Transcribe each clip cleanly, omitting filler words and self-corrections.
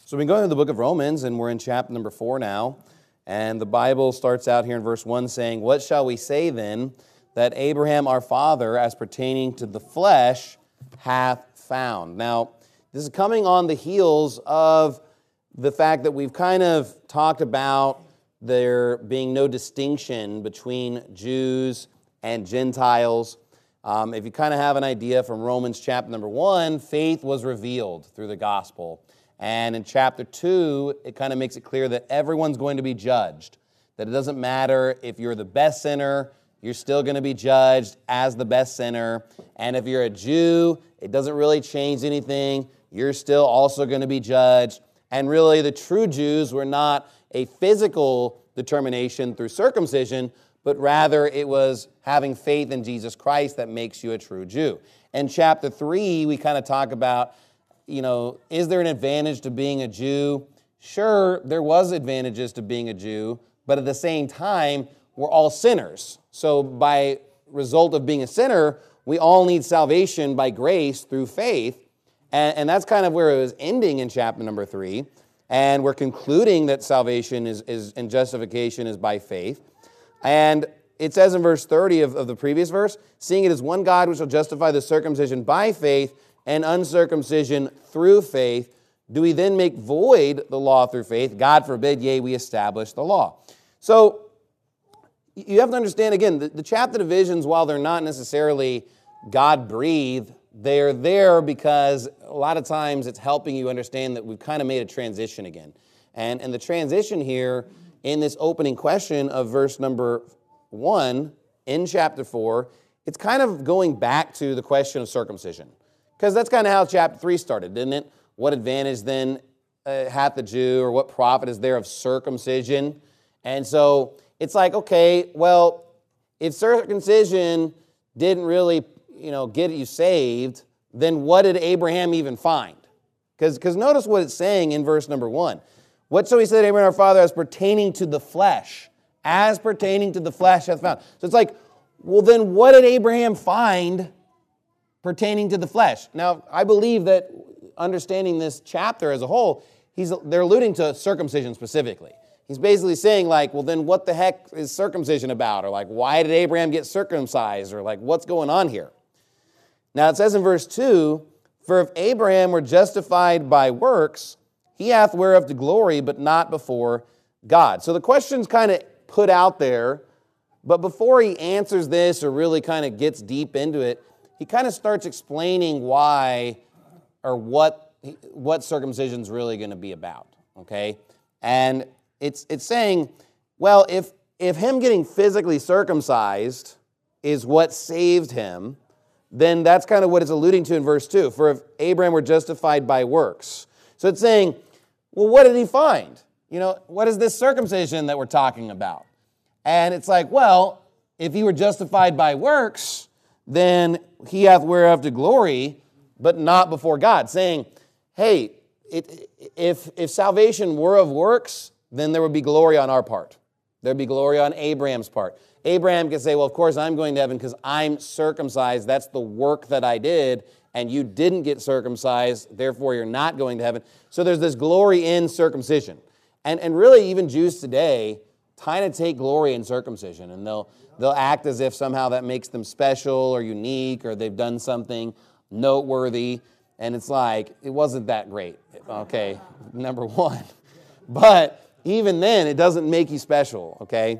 So we've been going through the book of Romans, and we're in chapter number 4 now. And the Bible starts out here in verse 1 saying, "What shall we say then that Abraham our father, as pertaining to the flesh, hath found?" Now, this is coming on the heels of the fact that we've kind of talked about there being no distinction between Jews and Gentiles. If you kind of have an idea from Romans chapter number 1, faith was revealed through the gospel. And in chapter 2, it kind of makes it clear that everyone's going to be judged. That it doesn't matter if you're the best sinner, you're still going to be judged as the best sinner. And if you're a Jew, it doesn't really change anything. You're still also going to be judged. And really, the true Jews were not a physical determination through circumcision, but rather it was having faith in Jesus Christ that makes you a true Jew. In chapter 3, we kind of talk about, is there an advantage to being a Jew? Sure, there was advantages to being a Jew, but at the same time, we're all sinners. So by result of being a sinner, we all need salvation by grace through faith. And that's kind of where it was ending in chapter number 3. And we're concluding that salvation is and justification is by faith. And it says in verse 30 of the previous verse, "Seeing it is one God which shall justify the circumcision by faith and uncircumcision through faith, do we then make void the law through faith? God forbid, yea, we establish the law." So you have to understand, again, the chapter divisions, while they're not necessarily God-breathed, they're there because a lot of times it's helping you understand that we've kind of made a transition again. And the transition here in this opening question of verse number 1 in chapter 4, it's kind of going back to the question of circumcision. Because that's kind of how chapter 3 started, didn't it? What advantage then hath the Jew, or what profit is there of circumcision? And so it's like, okay, well, if circumcision didn't really, get you saved, then what did Abraham even find? Because notice what it's saying in verse number 1. "What shall we say to Abraham our father as pertaining to the flesh? As pertaining to the flesh hath found." So it's like, well, then what did Abraham find pertaining to the flesh? Now, I believe that understanding this chapter as a whole, they're alluding to circumcision specifically. He's basically saying, well, then what the heck is circumcision about? Or why did Abraham get circumcised? Or what's going on here? Now, it says in verse 2, "For if Abraham were justified by works, he hath whereof to glory, but not before God." So the question's kind of put out there, but before he answers this or really kind of gets deep into it, he kind of starts explaining why or what circumcision's really going to be about, okay? And it's saying, well, if him getting physically circumcised is what saved him, then that's kind of what it's alluding to in verse 2. "For if Abraham were justified by works." So it's saying, well, what did he find? What is this circumcision that we're talking about? And it's like, well, if he were justified by works, then he hath whereof to glory, but not before God. Saying, hey, if salvation were of works, then there would be glory on our part. There would be glory on Abraham's part. Abraham can say, well, of course I'm going to heaven because I'm circumcised. That's the work that I did, and you didn't get circumcised, therefore you're not going to heaven. So there's this glory in circumcision. And really, even Jews today kind of take glory in circumcision, and they'll act as if somehow that makes them special or unique, or they've done something noteworthy, and it's like, it wasn't that great, okay, number one. But even then, it doesn't make you special, okay?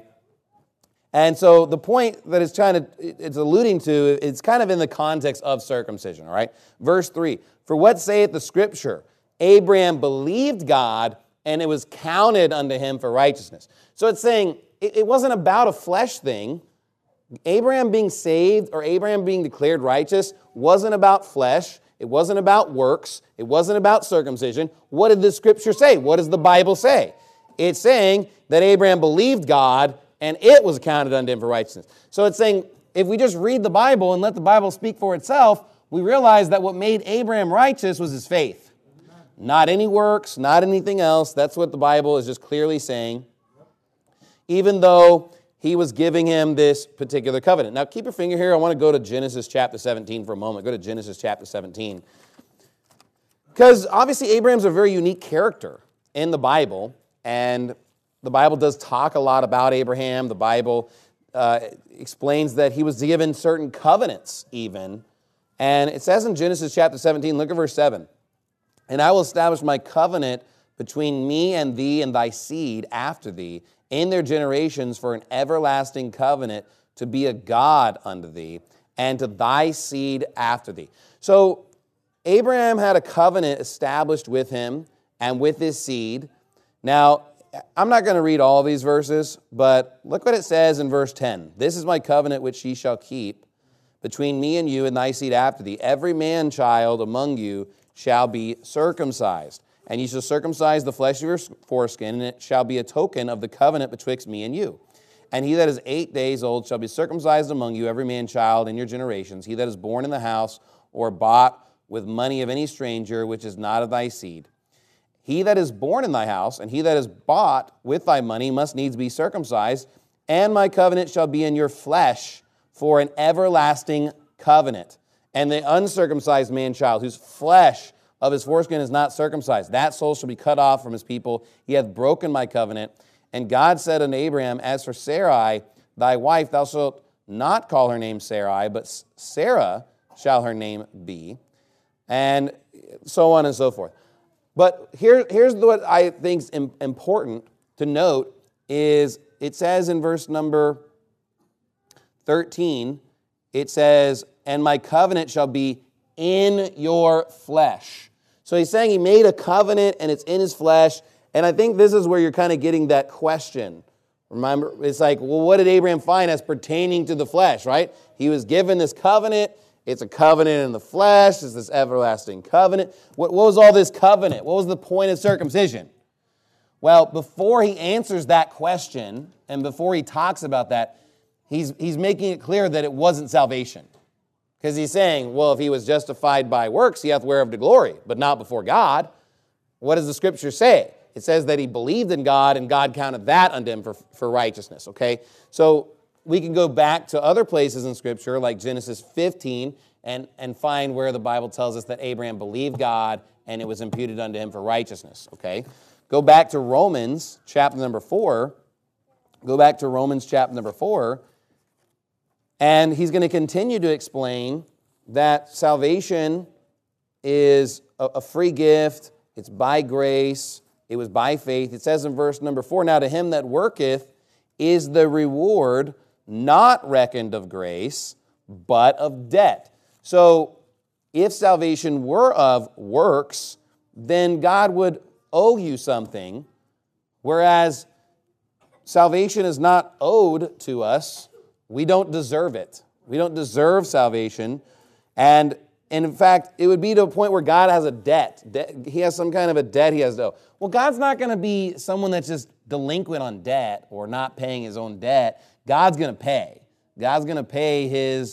And so the point that it's alluding to, it's kind of in the context of circumcision, all right? Verse 3, "For what saith the Scripture? Abraham believed God, and it was counted unto him for righteousness." So it's saying it wasn't about a flesh thing. Abraham being saved or Abraham being declared righteous wasn't about flesh. It wasn't about works. It wasn't about circumcision. What did the Scripture say? What does the Bible say? It's saying that Abraham believed God, and it was counted unto him for righteousness. So it's saying, if we just read the Bible and let the Bible speak for itself, we realize that what made Abraham righteous was his faith. Not any works, not anything else. That's what the Bible is just clearly saying. Even though he was giving him this particular covenant. Now keep your finger here. I want to go to Genesis chapter 17 for a moment. Go to Genesis chapter 17. Because obviously Abraham's a very unique character in the Bible, and the Bible does talk a lot about Abraham. The Bible explains that he was given certain covenants even. And it says in Genesis chapter 17, look at verse 7. And I will establish my covenant between me and thee and thy seed after thee in their generations for an everlasting covenant to be a God unto thee and to thy seed after thee. So Abraham had a covenant established with him and with his seed. Now, I'm not going to read all of these verses, but look what it says in verse 10. This is my covenant which ye shall keep between me and you and thy seed after thee. Every man child among you shall be circumcised. And ye shall circumcise the flesh of your foreskin, and it shall be a token of the covenant betwixt me and you. And he that is 8 days old shall be circumcised among you, every man child in your generations. He that is born in the house or bought with money of any stranger, which is not of thy seed. He that is born in thy house, and he that is bought with thy money must needs be circumcised. And my covenant shall be in your flesh for an everlasting covenant. And the uncircumcised man-child, whose flesh of his foreskin is not circumcised, that soul shall be cut off from his people. He hath broken my covenant. And God said unto Abraham, as for Sarai, thy wife, thou shalt not call her name Sarai, but Sarah shall her name be. And so on and so forth. But here's what I think is important to note is it says in verse number 13, it says, and my covenant shall be in your flesh. So he's saying he made a covenant and it's in his flesh. And I think this is where you're kind of getting that question. Remember, it's like, well, what did Abraham find as pertaining to the flesh, right? He was given this covenant. It's a covenant in the flesh. It's this everlasting covenant. What was all this covenant? What was the point of circumcision? Well, before he answers that question and before he talks about that, he's making it clear that it wasn't salvation. Because he's saying, well, if he was justified by works, he hath whereof to glory, but not before God. What does the Scripture say? It says that he believed in God and God counted that unto him for righteousness, okay? So we can go back to other places in Scripture like Genesis 15 and find where the Bible tells us that Abraham believed God and it was imputed unto him for righteousness, okay? Go back to Romans chapter number 4. Go back to Romans chapter number 4. And he's going to continue to explain that salvation is a free gift. It's by grace. It was by faith. It says in verse number 4, now to him that worketh is the reward not reckoned of grace, but of debt. So if salvation were of works, then God would owe you something, whereas salvation is not owed to us. We don't deserve it. We don't deserve salvation. And in fact, it would be to a point where God has a debt. He has some kind of a debt he has to owe. Well, God's not going to be someone that's just delinquent on debt or not paying his own debt. God's going to pay. God's going to pay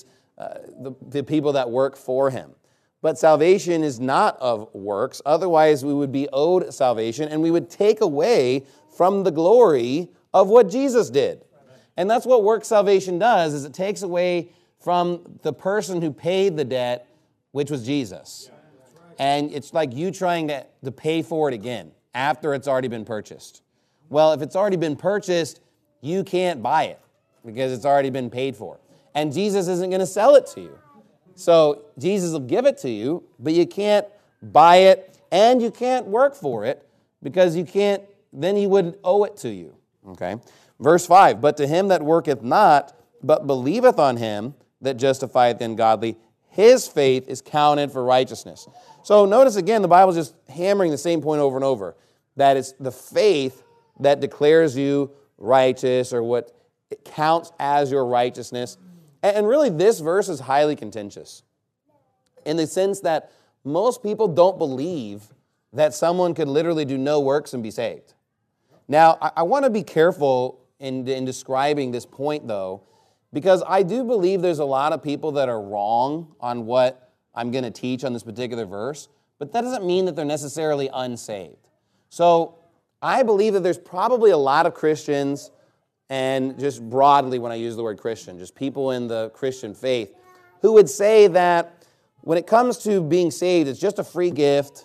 the people that work for him. But salvation is not of works. Otherwise, we would be owed salvation and we would take away from the glory of what Jesus did. And that's what work salvation does, is it takes away from the person who paid the debt, which was Jesus. And it's like you trying to pay for it again after it's already been purchased. Well, if it's already been purchased, you can't buy it because it's already been paid for. And Jesus isn't going to sell it to you. So Jesus will give it to you, but you can't buy it and you can't work for it because you can't, then he wouldn't owe it to you. Okay? Verse 5, but to him that worketh not, but believeth on him that justifieth the ungodly, his faith is counted for righteousness. So notice again, the Bible is just hammering the same point over and over, that it's the faith that declares you righteous or what it counts as your righteousness. And really this verse is highly contentious in the sense that most people don't believe that someone could literally do no works and be saved. Now, I want to be careful in describing this point, though, because I do believe there's a lot of people that are wrong on what I'm going to teach on this particular verse, but that doesn't mean that they're necessarily unsaved. So I believe that there's probably a lot of Christians, and just broadly when I use the word Christian, just people in the Christian faith, who would say that when it comes to being saved, it's just a free gift,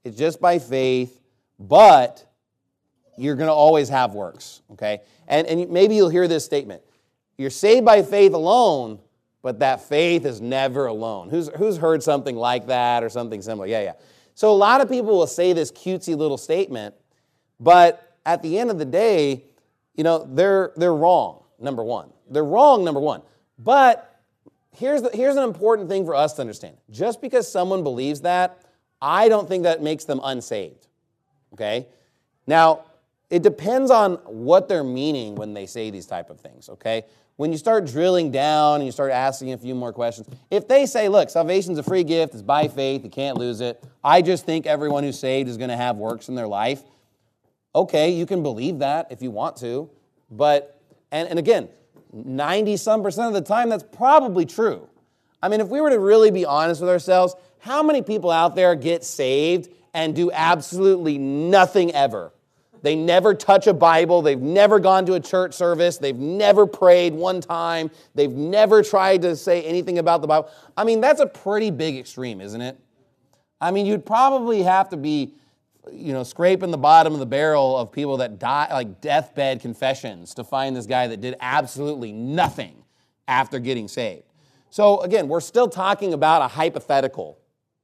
It's just by faith, but you're going to always have works, okay? And maybe you'll hear this statement. You're saved by faith alone, but that faith is never alone. Who's heard something like that or something similar? Yeah. So a lot of people will say this cutesy little statement, but at the end of the day, they're wrong, number one. They're wrong, number one. But here's an important thing for us to understand. Just because someone believes that, I don't think that makes them unsaved, okay? Now, it depends on what they're meaning when they say these type of things, okay? When you start drilling down and you start asking a few more questions, if they say, look, salvation's a free gift, it's by faith, you can't lose it, I just think everyone who's saved is going to have works in their life, okay, you can believe that if you want to, but, and again, 90-some% of the time, that's probably true. I mean, if we were to really be honest with ourselves, how many people out there get saved and do absolutely nothing ever? They never touch a Bible. They've never gone to a church service. They've never prayed one time. They've never tried to say anything about the Bible. I mean, that's a pretty big extreme, isn't it? I mean, you'd probably have to be, scraping the bottom of the barrel of people that die, like deathbed confessions, to find this guy that did absolutely nothing after getting saved. So again, we're still talking about a hypothetical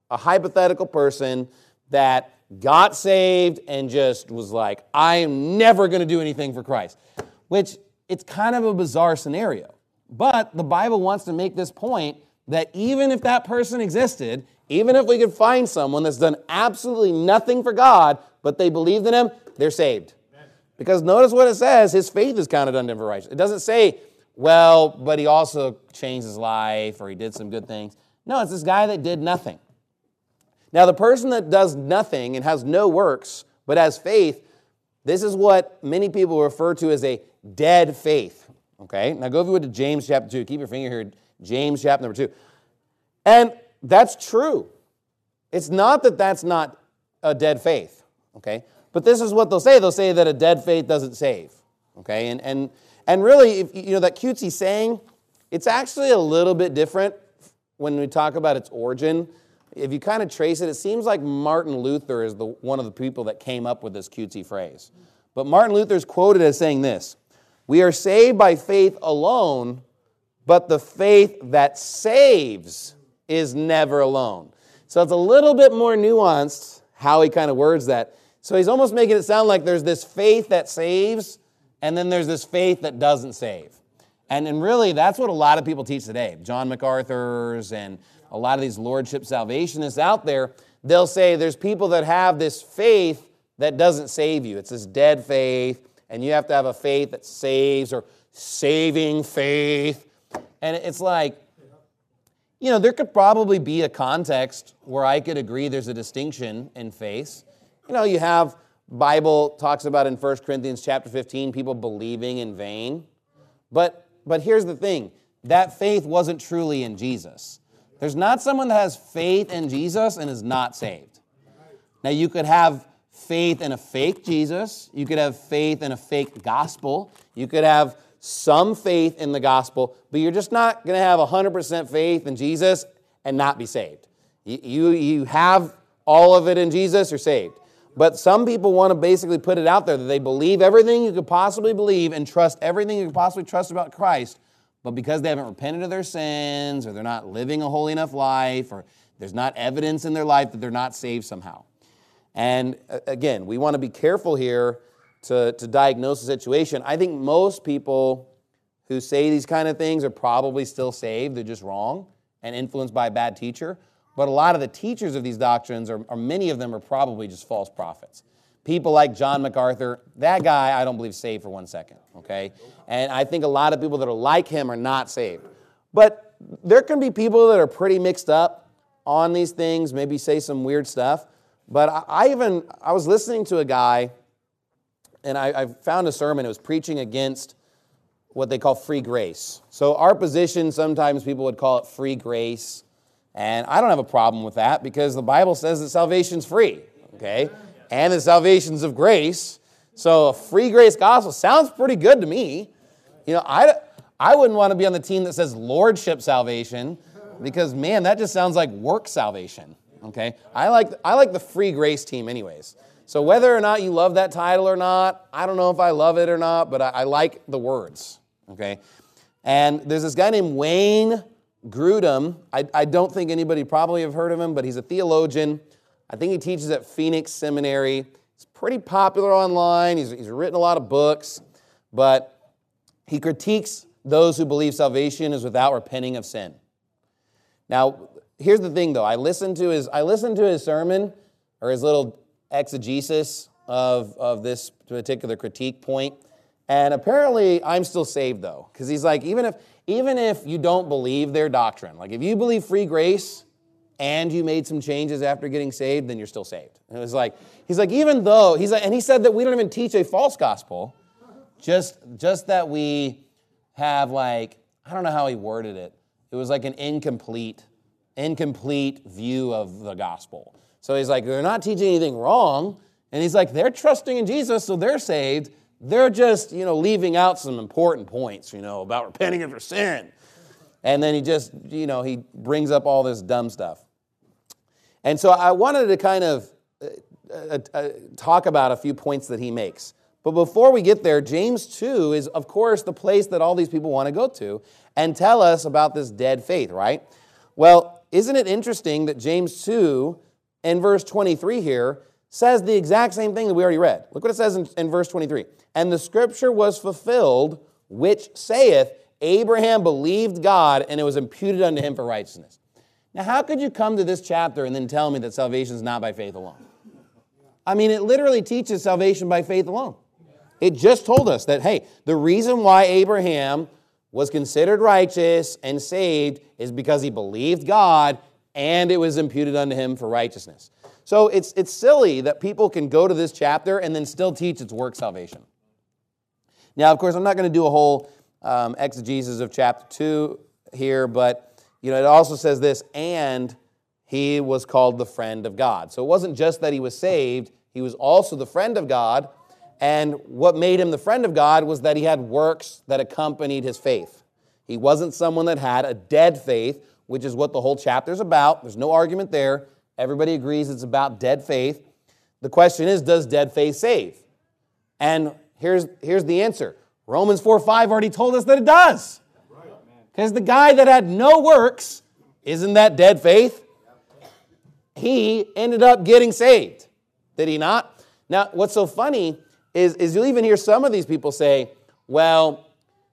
person that got saved and just was like, I am never going to do anything for Christ, which it's kind of a bizarre scenario. But the Bible wants to make this point that even if that person existed, even if we could find someone that's done absolutely nothing for God, but they believed in Him, they're saved. Because notice what it says, his faith is counted unto him for righteousness. It doesn't say, well, but he also changed his life or he did some good things. No, it's this guy that did nothing. Now, the person that does nothing and has no works, but has faith, this is what many people refer to as a dead faith. Okay? Now, go over to James chapter 2. Keep your finger here. James chapter number 2. And that's true. It's not that that's not a dead faith. Okay? But this is what they'll say. They'll say that a dead faith doesn't save. Okay? And really, if that cutesy saying, it's actually a little bit different when we talk about its origin. If you kind of trace it, it seems like Martin Luther is one of the people that came up with this cutesy phrase. But Martin Luther is quoted as saying this: "We are saved by faith alone, but the faith that saves is never alone." So it's a little bit more nuanced how he kind of words that. So he's almost making it sound like there's this faith that saves, and then there's this faith that doesn't save. And really, that's what a lot of people teach today. John MacArthur's and a lot of these lordship salvationists out there, they'll say there's people that have this faith that doesn't save you. It's this dead faith, and you have to have a faith that saves, or saving faith. And it's like, there could probably be a context where I could agree there's a distinction in faith. You have, Bible talks about in 1 Corinthians chapter 15, people believing in vain. But here's the thing, that faith wasn't truly in Jesus. There's not someone that has faith in Jesus and is not saved. Now, you could have faith in a fake Jesus. You could have faith in a fake gospel. You could have some faith in the gospel, but you're just not going to have 100% faith in Jesus and not be saved. You have all of it in Jesus, you're saved. But some people want to basically put it out there that they believe everything you could possibly believe and trust everything you could possibly trust about Christ, but because they haven't repented of their sins, or they're not living a holy enough life, or there's not evidence in their life that they're not saved somehow. And again, we want to be careful here to diagnose the situation. I think most people who say these kind of things are probably still saved. They're just wrong and influenced by a bad teacher. But a lot of the teachers of these doctrines, or many of them, are probably just false prophets. People like John MacArthur, that guy I don't believe is saved for 1 second, okay? And I think a lot of people that are like him are not saved. But there can be people that are pretty mixed up on these things, maybe say some weird stuff. But I was listening to a guy, and I found a sermon. It was preaching against what they call free grace. So our position, sometimes people would call it free grace. And I don't have a problem with that, because the Bible says that salvation's free, okay? And the salvation's of grace. So a free grace gospel sounds pretty good to me. I wouldn't want to be on the team that says lordship salvation, because, man, that just sounds like work salvation, Okay? I like the free grace team anyways. So whether or not you love that title or not, I don't know if I love it or not, but I like the words. Okay? And there's this guy named Wayne Grudem. I don't think anybody probably have heard of him, but he's a theologian. I think he teaches at Phoenix Seminary. He's pretty popular online. He's written a lot of books, but he critiques those who believe salvation is without repenting of sin. Now, here's the thing, though. I listened to his sermon, or his little exegesis of this particular critique point, and apparently I'm still saved, though, because he's like, even if you don't believe their doctrine, like if you believe free grace and you made some changes after getting saved, then you're still saved. And it was like, he's like, even though, and he said that we don't even teach a false gospel, just that we have like, I don't know how he worded it. It was like an incomplete view of the gospel. So he's like, they're not teaching anything wrong. And he's like, they're trusting in Jesus, so they're saved. They're just, leaving out some important points, about repenting of your sin. And then he just, he brings up all this dumb stuff. And so I wanted to kind of talk about a few points that he makes. But before we get there, James 2 is, of course, the place that all these people want to go to and tell us about this dead faith, right? Well, isn't it interesting that James 2, in verse 23 here, says the exact same thing that we already read. Look what it says in verse 23. And the scripture was fulfilled, which saith, Abraham believed God, and it was imputed unto him for righteousness. Now, how could you come to this chapter and then tell me that salvation is not by faith alone? I mean, it literally teaches salvation by faith alone. It just told us that, hey, the reason why Abraham was considered righteous and saved is because he believed God and it was imputed unto him for righteousness. So it's silly that people can go to this chapter and then still teach it's work salvation. Now, of course, I'm not going to do a whole exegesis of chapter 2 here, but it also says this, and he was called the friend of God. So it wasn't just that he was saved, he was also the friend of God. And what made him the friend of God was that he had works that accompanied his faith. He wasn't someone that had a dead faith, which is what the whole chapter is about. There's no argument there. Everybody agrees it's about dead faith. The question is, does dead faith save? And here's the answer. Romans 4:5 already told us that it does. Because the guy that had no works, isn't that dead faith? He ended up getting saved. Did he not? Now, what's so funny is you'll even hear some of these people say, well,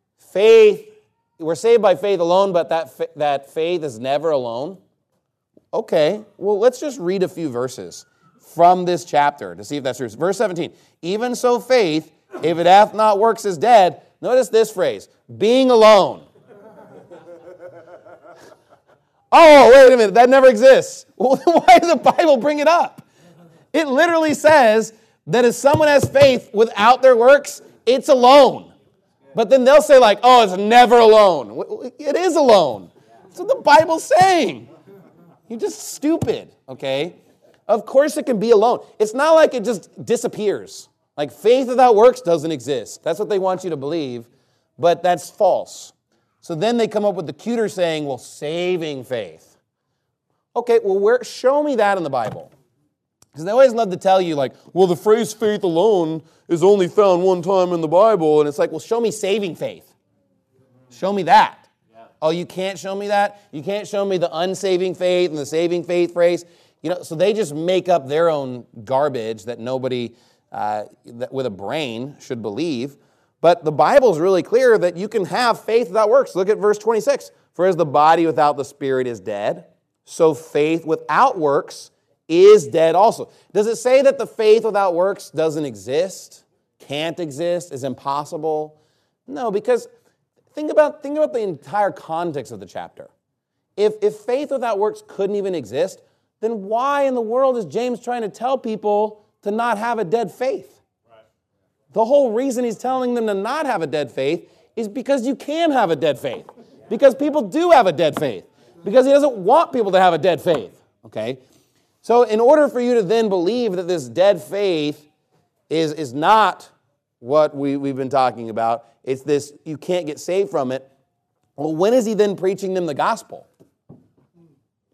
we're saved by faith alone, but that faith is never alone. Okay, well, let's just read a few verses from this chapter to see if that's true. Verse 17, even so faith, if it hath not works, is dead. Notice this phrase, being alone. Oh, wait a minute, that never exists. Well, why does the Bible bring it up? It literally says that if someone has faith without their works, it's alone. But then they'll say like, oh, it's never alone. It is alone. That's what the Bible's saying. You're just stupid, okay? Of course it can be alone. It's not like it just disappears. Like faith without works doesn't exist. That's what they want you to believe, but that's false. So then they come up with the cuter saying, well, saving faith. Okay, well, show me that in the Bible. Because they always love to tell you like, well, the phrase faith alone is only found one time in the Bible. And it's like, well, show me saving faith. Show me that. Yeah. Oh, you can't show me that? You can't show me the unsaving faith and the saving faith phrase? So they just make up their own garbage that nobody with a brain should believe. But the Bible's really clear that you can have faith without works. Look at verse 26. For as the body without the spirit is dead, so faith without works is dead also. Does it say that the faith without works doesn't exist, can't exist, is impossible? No, because think about the entire context of the chapter. If faith without works couldn't even exist, then why in the world is James trying to tell people to not have a dead faith? Right. The whole reason he's telling them to not have a dead faith is because you can have a dead faith. Because people do have a dead faith. Because he doesn't want people to have a dead faith. Okay? So in order for you to then believe that this dead faith is not what we've been talking about, it's this, you can't get saved from it, well, when is he then preaching them the gospel?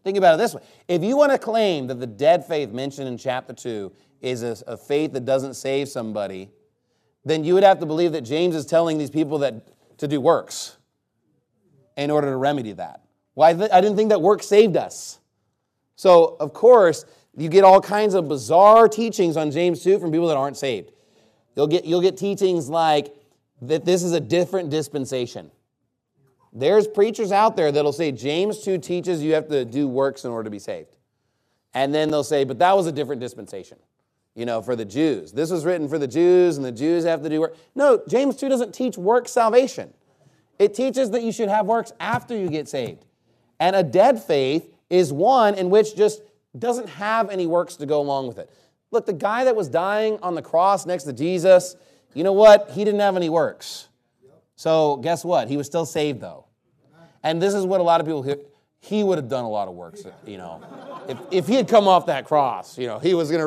Think about it this way. If you want to claim that the dead faith mentioned in chapter 2 is a faith that doesn't save somebody, then you would have to believe that James is telling these people that to do works in order to remedy that. Well, I didn't think that works saved us. So, of course, you get all kinds of bizarre teachings on James 2 from people that aren't saved. You'll get teachings like that this is a different dispensation. There's preachers out there that'll say James 2 teaches you have to do works in order to be saved. And then they'll say, but that was a different dispensation, for the Jews. This was written for the Jews, and the Jews have to do work. No, James 2 doesn't teach work salvation. It teaches that you should have works after you get saved. And a dead faith is one in which just doesn't have any works to go along with it. Look, the guy that was dying on the cross next to Jesus, you know what? He didn't have any works. So guess what? He was still saved, though. And this is what a lot of people hear. He would have done a lot of works, If he had come off that cross, he wasn't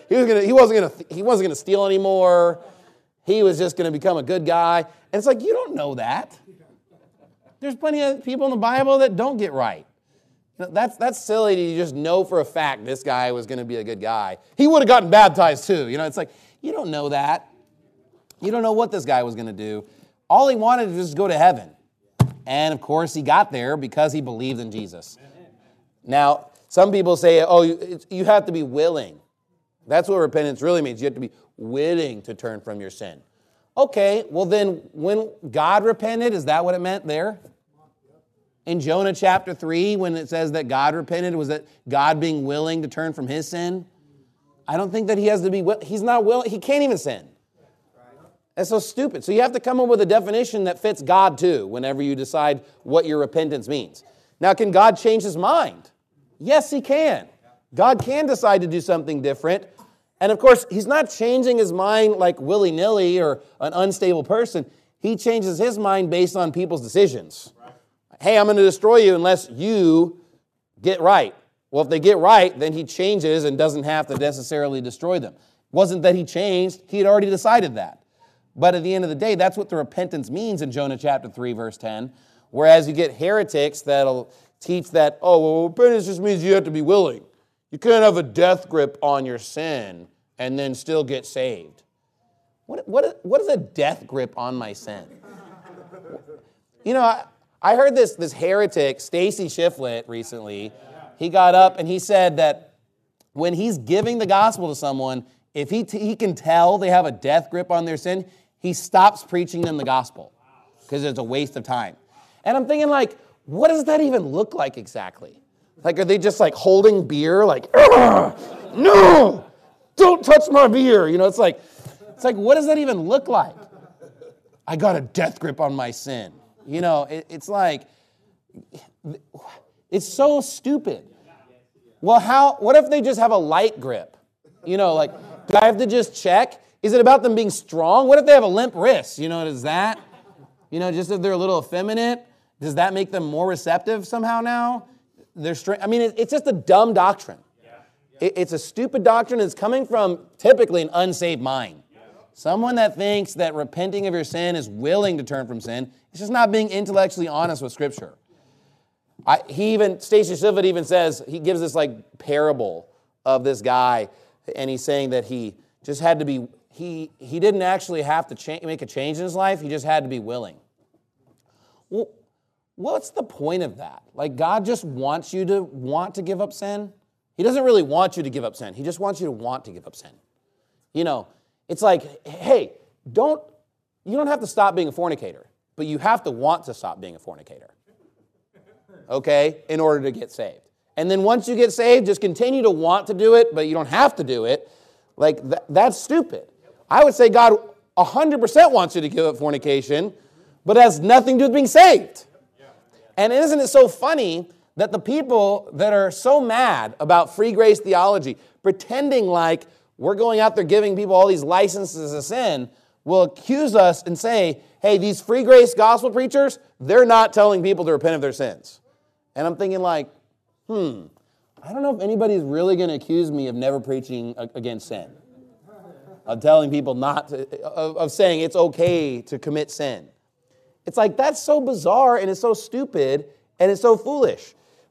going to steal anymore. He was just going to become a good guy. And it's like, you don't know that. There's plenty of people in the Bible that don't get right. That's silly to just know for a fact this guy was going to be a good guy. He would have gotten baptized too. It's like, you don't know that. You don't know what this guy was going to do. All he wanted was just go to heaven. And of course, he got there because he believed in Jesus. Now, some people say, you have to be willing. That's what repentance really means. You have to be willing to turn from your sin. Okay, well then, when God repented, is that what it meant there? In Jonah chapter 3, when it says that God repented, was that God being willing to turn from his sin? I don't think that he has to be, he's not willing, he can't even sin. That's so stupid. So you have to come up with a definition that fits God too, whenever you decide what your repentance means. Now, can God change his mind? Yes, he can. God can decide to do something different. And of course, he's not changing his mind like willy-nilly or an unstable person. He changes his mind based on people's decisions. Hey, I'm going to destroy you unless you get right. Well, if they get right, then he changes and doesn't have to necessarily destroy them. It wasn't that he changed. He had already decided that. But at the end of the day, that's what the repentance means in Jonah chapter 3, verse 10. Whereas you get heretics that'll teach that, repentance just means you have to be willing. You can't have a death grip on your sin and then still get saved. What is a death grip on my sin? I heard this heretic, Stacy Shiflett, recently. He got up and he said that when he's giving the gospel to someone, if he can tell they have a death grip on their sin, he stops preaching them the gospel because it's a waste of time. And I'm thinking, what does that even look like exactly? Are they just holding beer, no, don't touch my beer. It's like, what does that even look like? I got a death grip on my sin. It's like, it's so stupid. Well, what if they just have a light grip? Do I have to just check? Is it about them being strong? What if they have a limp wrist? Does that, just if they're a little effeminate, does that make them more receptive somehow now? It's just a dumb doctrine. It's a stupid doctrine. It's coming from typically an unsaved mind. Someone that thinks that repenting of your sin is willing to turn from sin. It's just not being intellectually honest with Scripture. Stacy Shiflett even says, he gives this parable of this guy, and he's saying that he just had to be, he didn't actually have to make a change in his life, he just had to be willing. Well, what's the point of that? God just wants you to want to give up sin? He doesn't really want you to give up sin. He just wants you to want to give up sin. It's like, hey, you don't have to stop being a fornicator, but you have to want to stop being a fornicator. Okay? In order to get saved. And then once you get saved, just continue to want to do it, but you don't have to do it. That's stupid. I would say God 100% wants you to give up fornication, but it has nothing to do with being saved. And isn't it so funny that the people that are so mad about free grace theology, pretending like we're going out there giving people all these licenses to sin, will accuse us and say, hey, these free grace gospel preachers, they're not telling people to repent of their sins. And I'm thinking I don't know if anybody's really going to accuse me of never preaching against sin, of telling people of saying it's okay to commit sin. It's that's so bizarre and it's so stupid and it's so foolish.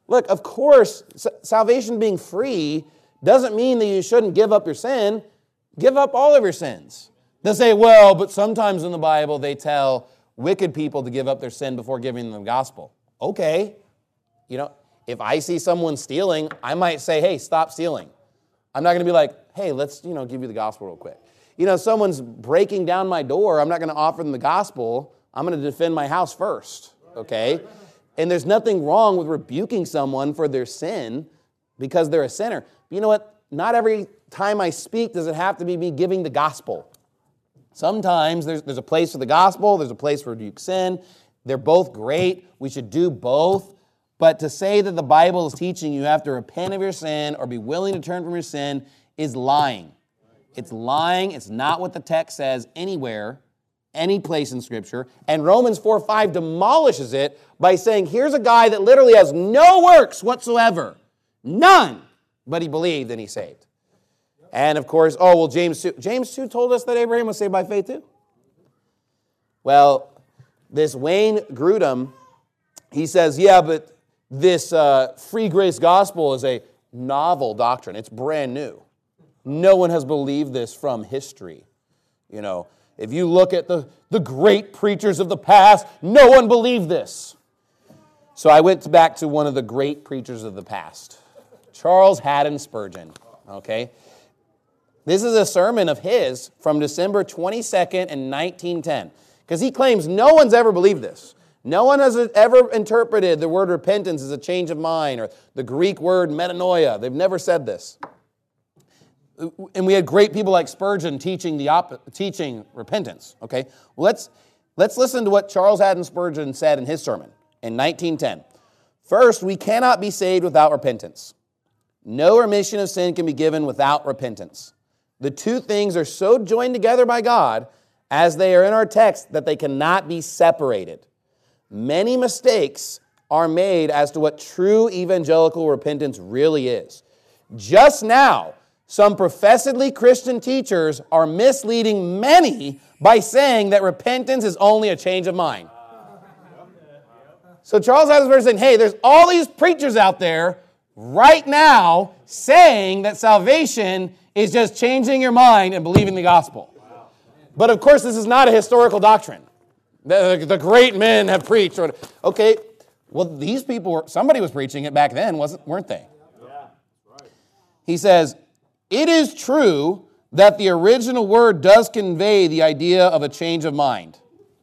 Look, of course, salvation being free doesn't mean that you shouldn't give up your sin. Give up all of your sins. They'll say, well, but sometimes in the Bible they tell wicked people to give up their sin before giving them the gospel. Okay. If I see someone stealing, I might say, hey, stop stealing. I'm not going to be like, hey, let's, give you the gospel real quick. Someone's breaking down my door, I'm not going to offer them the gospel. I'm going to defend my house first, okay? And there's nothing wrong with rebuking someone for their sin because they're a sinner. But you know what? Not every time I speak does it have to be me giving the gospel. Sometimes there's a place for the gospel, there's a place for rebuke sin. They're both great. We should do both. But to say that the Bible is teaching you have to repent of your sin or be willing to turn from your sin is lying. It's lying. It's not what the text says anywhere, any place in Scripture. And Romans 4:5 demolishes it by saying, here's a guy that literally has no works whatsoever. None. But he believed and he's saved. And of course, James 2 told us that Abraham was saved by faith too. Well, this Wayne Grudem, he says, yeah, but this free grace gospel is a novel doctrine. It's brand new. No one has believed this from history. If you look at the great preachers of the past, no one believed this. So I went back to one of the great preachers of the past, Charles Haddon Spurgeon, okay? This is a sermon of his from December 22nd in 1910, because he claims no one's ever believed this. No one has ever interpreted the word repentance as a change of mind or the Greek word metanoia. They've never said this. And we had great people like Spurgeon teaching repentance, okay? Well, let's listen to what Charles Haddon Spurgeon said in his sermon in 1910. First, we cannot be saved without repentance. No remission of sin can be given without repentance. The two things are so joined together by God as they are in our text that they cannot be separated. Many mistakes are made as to what true evangelical repentance really is. Just now, some professedly Christian teachers are misleading many by saying that repentance is only a change of mind. So Charles Haddon Spurgeon saying, hey, there's all these preachers out there right now saying that salvation is just changing your mind and believing the gospel. But of course, this is not a historical doctrine. The great men have preached. Okay, well, these people, somebody was preaching it back then, weren't they? Yeah. He says, it is true that the original word does convey the idea of a change of mind.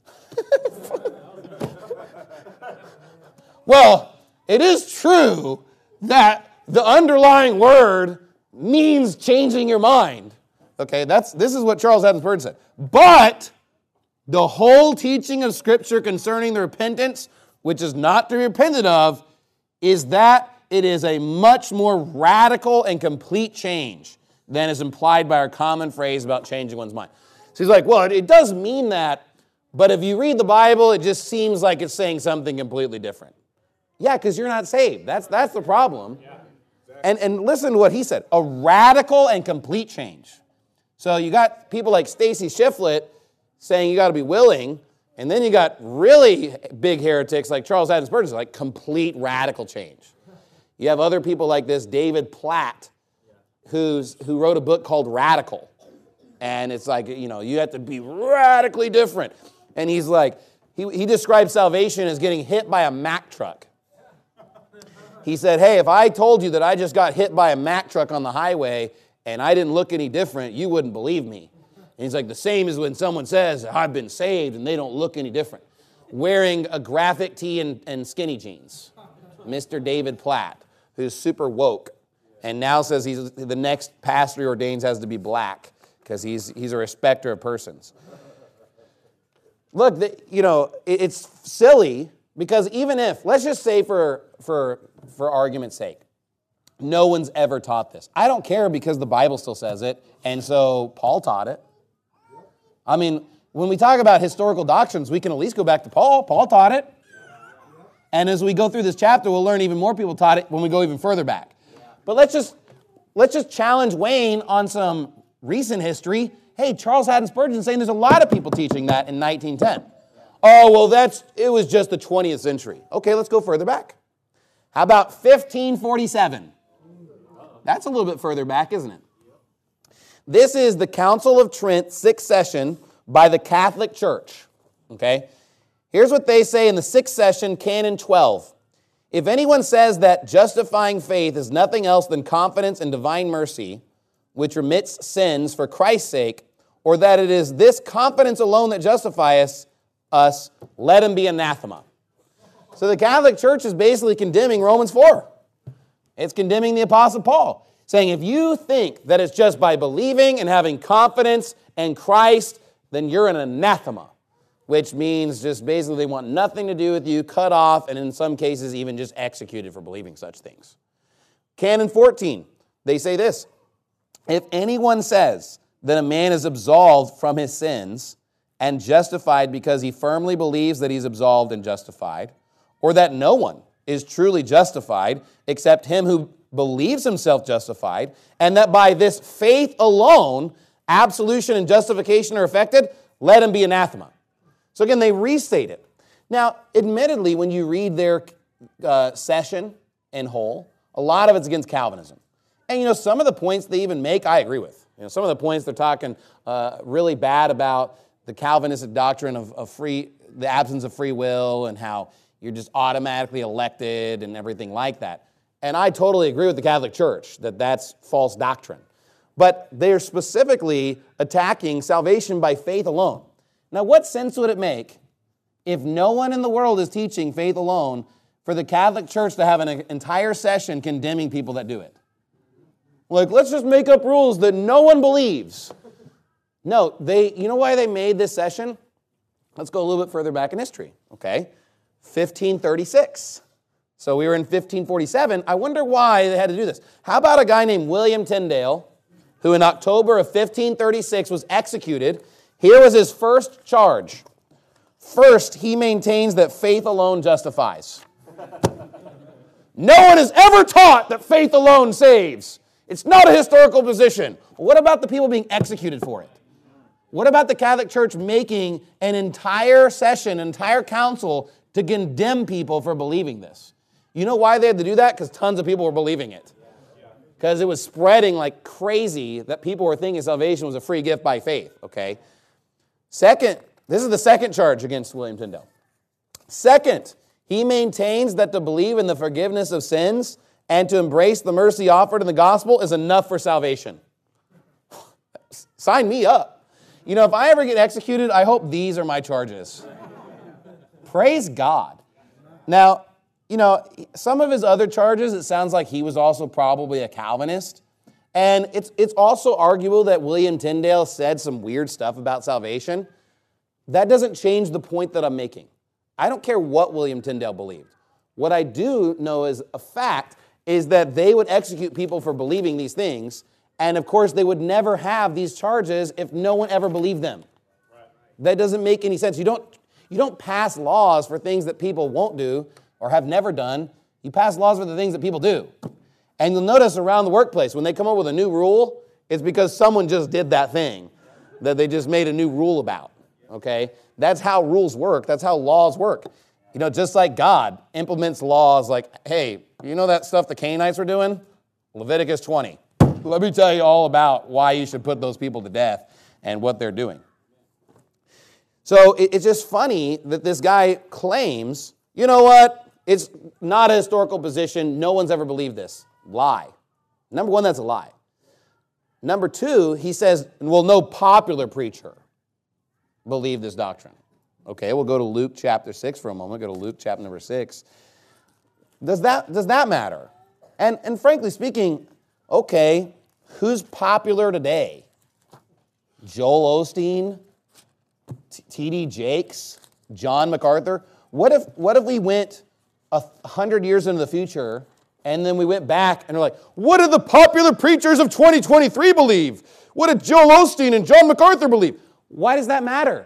Well, it is true that the underlying word means changing your mind. Okay, this is what Charles Haddon Spurgeon said. But the whole teaching of Scripture concerning the repentance, which is not to be repented of, is that it is a much more radical and complete change than is implied by our common phrase about changing one's mind. So he's like, well, it does mean that, but if you read the Bible, it just seems like it's saying something completely different. Yeah, because you're not saved. That's the problem. Yeah, exactly. And listen to what he said, a radical and complete change. So you got people like Stacy Shiflett saying you got to be willing, and then you got really big heretics like Charles Haddon Spurgeon, like complete radical change. You have other people like this, David Platt, who wrote a book called Radical. And it's like, you have to be radically different. And he's like, he describes salvation as getting hit by a Mack truck. He said, hey, if I told you that I just got hit by a Mack truck on the highway and I didn't look any different, you wouldn't believe me. And he's like, the same as when someone says, I've been saved, and they don't look any different. Wearing a graphic tee and skinny jeans. Mr. David Platt, who's super woke, and now says he's the next pastor he ordains has to be black because he's a respecter of persons. Look, it's silly because even if, let's just say for argument's sake, no one's ever taught this. I don't care because the Bible still says it, and so Paul taught it. I mean, when we talk about historical doctrines, we can at least go back to Paul. Paul taught it. And as we go through this chapter, we'll learn even more people taught it when we go even further back. But let's just challenge Wayne on some recent history. Hey, Charles Haddon Spurgeon saying there's a lot of people teaching that in 1910. Oh, well, it was just the 20th century. Okay, let's go further back. How about 1547? That's a little bit further back, isn't it? This is the Council of Trent, 6th session by the Catholic Church. Okay? Here's what they say in the 6th session, Canon 12. If anyone says that justifying faith is nothing else than confidence in divine mercy, which remits sins for Christ's sake, or that it is this confidence alone that justifies us, let him be anathema. So the Catholic Church is basically condemning Romans 4. It's condemning the Apostle Paul, saying if you think that it's just by believing and having confidence in Christ, then you're an anathema, which means just basically they want nothing to do with you, cut off, and in some cases even just executed for believing such things. Canon 14, they say this: if anyone says that a man is absolved from his sins and justified because he firmly believes that he's absolved and justified, or that no one is truly justified except him who believes himself justified, and that by this faith alone absolution and justification are effected, let him be anathema. So again, they restate it. Now, admittedly, when you read their session in whole, a lot of it's against Calvinism. And, some of the points they even make, I agree with. Some of the points they're talking really bad about the Calvinistic doctrine of the absence of free will and how you're just automatically elected and everything like that. And I totally agree with the Catholic Church that that's false doctrine. But they're specifically attacking salvation by faith alone. Now, what sense would it make if no one in the world is teaching faith alone for the Catholic Church to have an entire session condemning people that do it? Like, let's just make up rules that no one believes. No, you know why they made this session? Let's go a little bit further back in history, okay? 1536. So we were in 1547. I wonder why they had to do this. How about a guy named William Tyndale, who in October of 1536 was executed? Here was his first charge. First, he maintains that faith alone justifies. No one has ever taught that faith alone saves. It's not a historical position. What about the people being executed for it? What about the Catholic Church making an entire session, an entire council to condemn people for believing this? You know why they had to do that? Because tons of people were believing it. Because it was spreading like crazy that people were thinking salvation was a free gift by faith, okay? Second, this is the second charge against William Tyndale. Second, he maintains that to believe in the forgiveness of sins and to embrace the mercy offered in the gospel is enough for salvation. Sign me up. If I ever get executed, I hope these are my charges. Praise God. Now, some of his other charges, it sounds like he was also probably a Calvinist. And it's also arguable that William Tyndale said some weird stuff about salvation. That doesn't change the point that I'm making. I don't care what William Tyndale believed. What I do know is a fact is that they would execute people for believing these things. And of course, they would never have these charges if no one ever believed them. That doesn't make any sense. You don't pass laws for things that people won't do or have never done. You pass laws for the things that people do. And you'll notice around the workplace, when they come up with a new rule, it's because someone just did that thing that they just made a new rule about, okay? That's how rules work. That's how laws work. Just like God implements laws like, hey, you know that stuff the Canaanites were doing? Leviticus 20. Let me tell you all about why you should put those people to death and what they're doing. So it's just funny that this guy claims, you know what? It's not a historical position. No one's ever believed this. Lie. Number one, that's a lie. Number two, he says, well, no popular preacher believed this doctrine. Okay, we'll go to Luke chapter 6 for a moment. Go to Luke chapter number 6. Does that matter? And frankly speaking, okay, who's popular today? Joel Osteen? T.D. Jakes? John MacArthur? What if we went 100 years into the future and then we went back and we're like, what do the popular preachers of 2023 believe? What did Joel Osteen and John MacArthur believe? Why does that matter?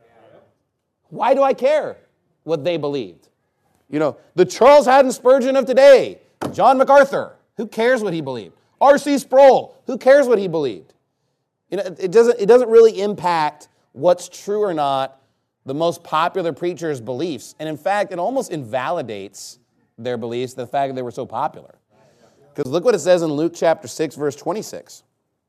Why do I care what they believed? The Charles Haddon Spurgeon of today, John MacArthur, who cares what he believed? R.C. Sproul, who cares what he believed? It doesn't really impact what's true or not the most popular preacher's beliefs. And in fact, it almost invalidates their beliefs, the fact that they were so popular. Because look what it says in Luke chapter 6, verse 26.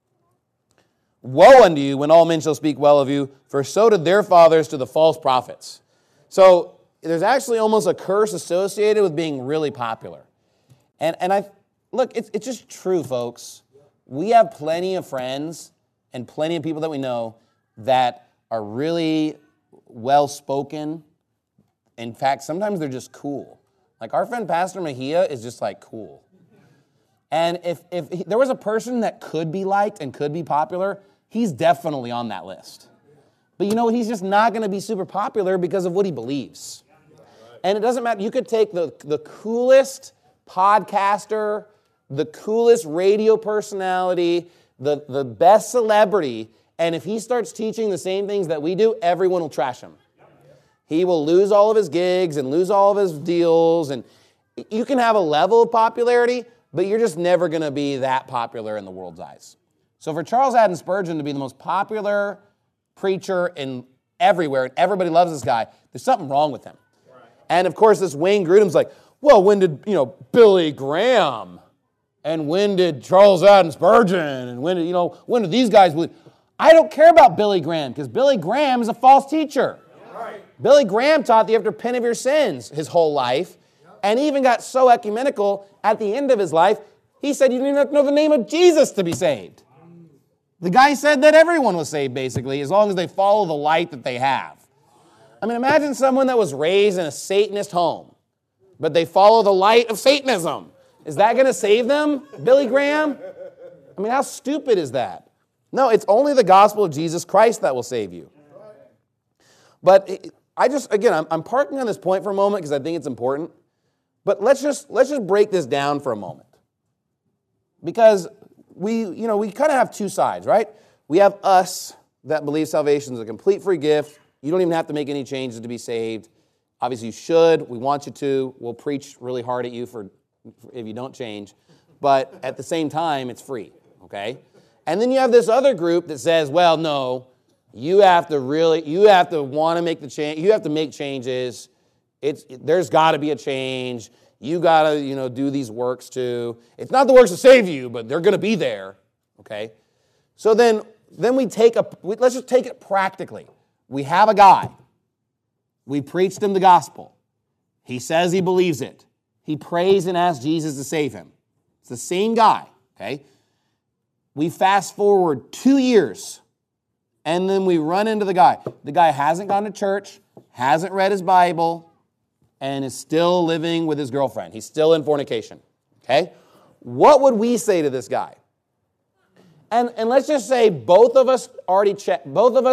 Woe unto you when all men shall speak well of you, for so did their fathers to the false prophets. So there's actually almost a curse associated with being really popular. And look, it's just true, folks. We have plenty of friends and plenty of people that we know that are really well-spoken. In fact, sometimes they're just cool. Like our friend Pastor Mejia is just like cool. And if there was a person that could be liked and could be popular, he's definitely on that list. But you know what? He's just not going to be super popular because of what he believes. And it doesn't matter. You could take the coolest podcaster, the coolest radio personality, the best celebrity, and if he starts teaching the same things that we do, everyone will trash him. He will lose all of his gigs and lose all of his deals. And you can have a level of popularity, but you're just never going to be that popular in the world's eyes. So for Charles Haddon Spurgeon to be the most popular preacher in everywhere, and everybody loves this guy, there's something wrong with him. Right. And of course, this Wayne Grudem's like, well, when did, Billy Graham, and when did Charles Haddon Spurgeon, and when did these guys believe? I don't care about Billy Graham, because Billy Graham is a false teacher. Right. Billy Graham taught that you have to repent of your sins his whole life, and he even got so ecumenical at the end of his life, he said you didn't even have to know the name of Jesus to be saved. The guy said that everyone was saved, basically, as long as they follow the light that they have. I mean, imagine someone that was raised in a Satanist home, but they follow the light of Satanism. Is that going to save them, Billy Graham? I mean, how stupid is that? No, it's only the gospel of Jesus Christ that will save you. But I'm parking on this point for a moment because I think it's important. But let's just break this down for a moment. Because we kind of have two sides, right? We have us that believe salvation is a complete free gift. You don't even have to make any changes to be saved. Obviously, you should. We want you to. We'll preach really hard at you if you don't change. But at the same time, it's free, okay? And then you have this other group that says, well, no, you have to want to make the change. You have to make changes. There's got to be a change. You got to, do these works too. It's not the works to save you, but they're going to be there, okay? So then let's just take it practically. We have a guy. We preached him the gospel. He says he believes it. He prays and asks Jesus to save him. It's the same guy, okay? We fast forward 2 years, and then we run into the guy. The guy hasn't gone to church, hasn't read his Bible, and is still living with his girlfriend. He's still in fornication, okay? What would we say to this guy? And let's just say both of us already checked.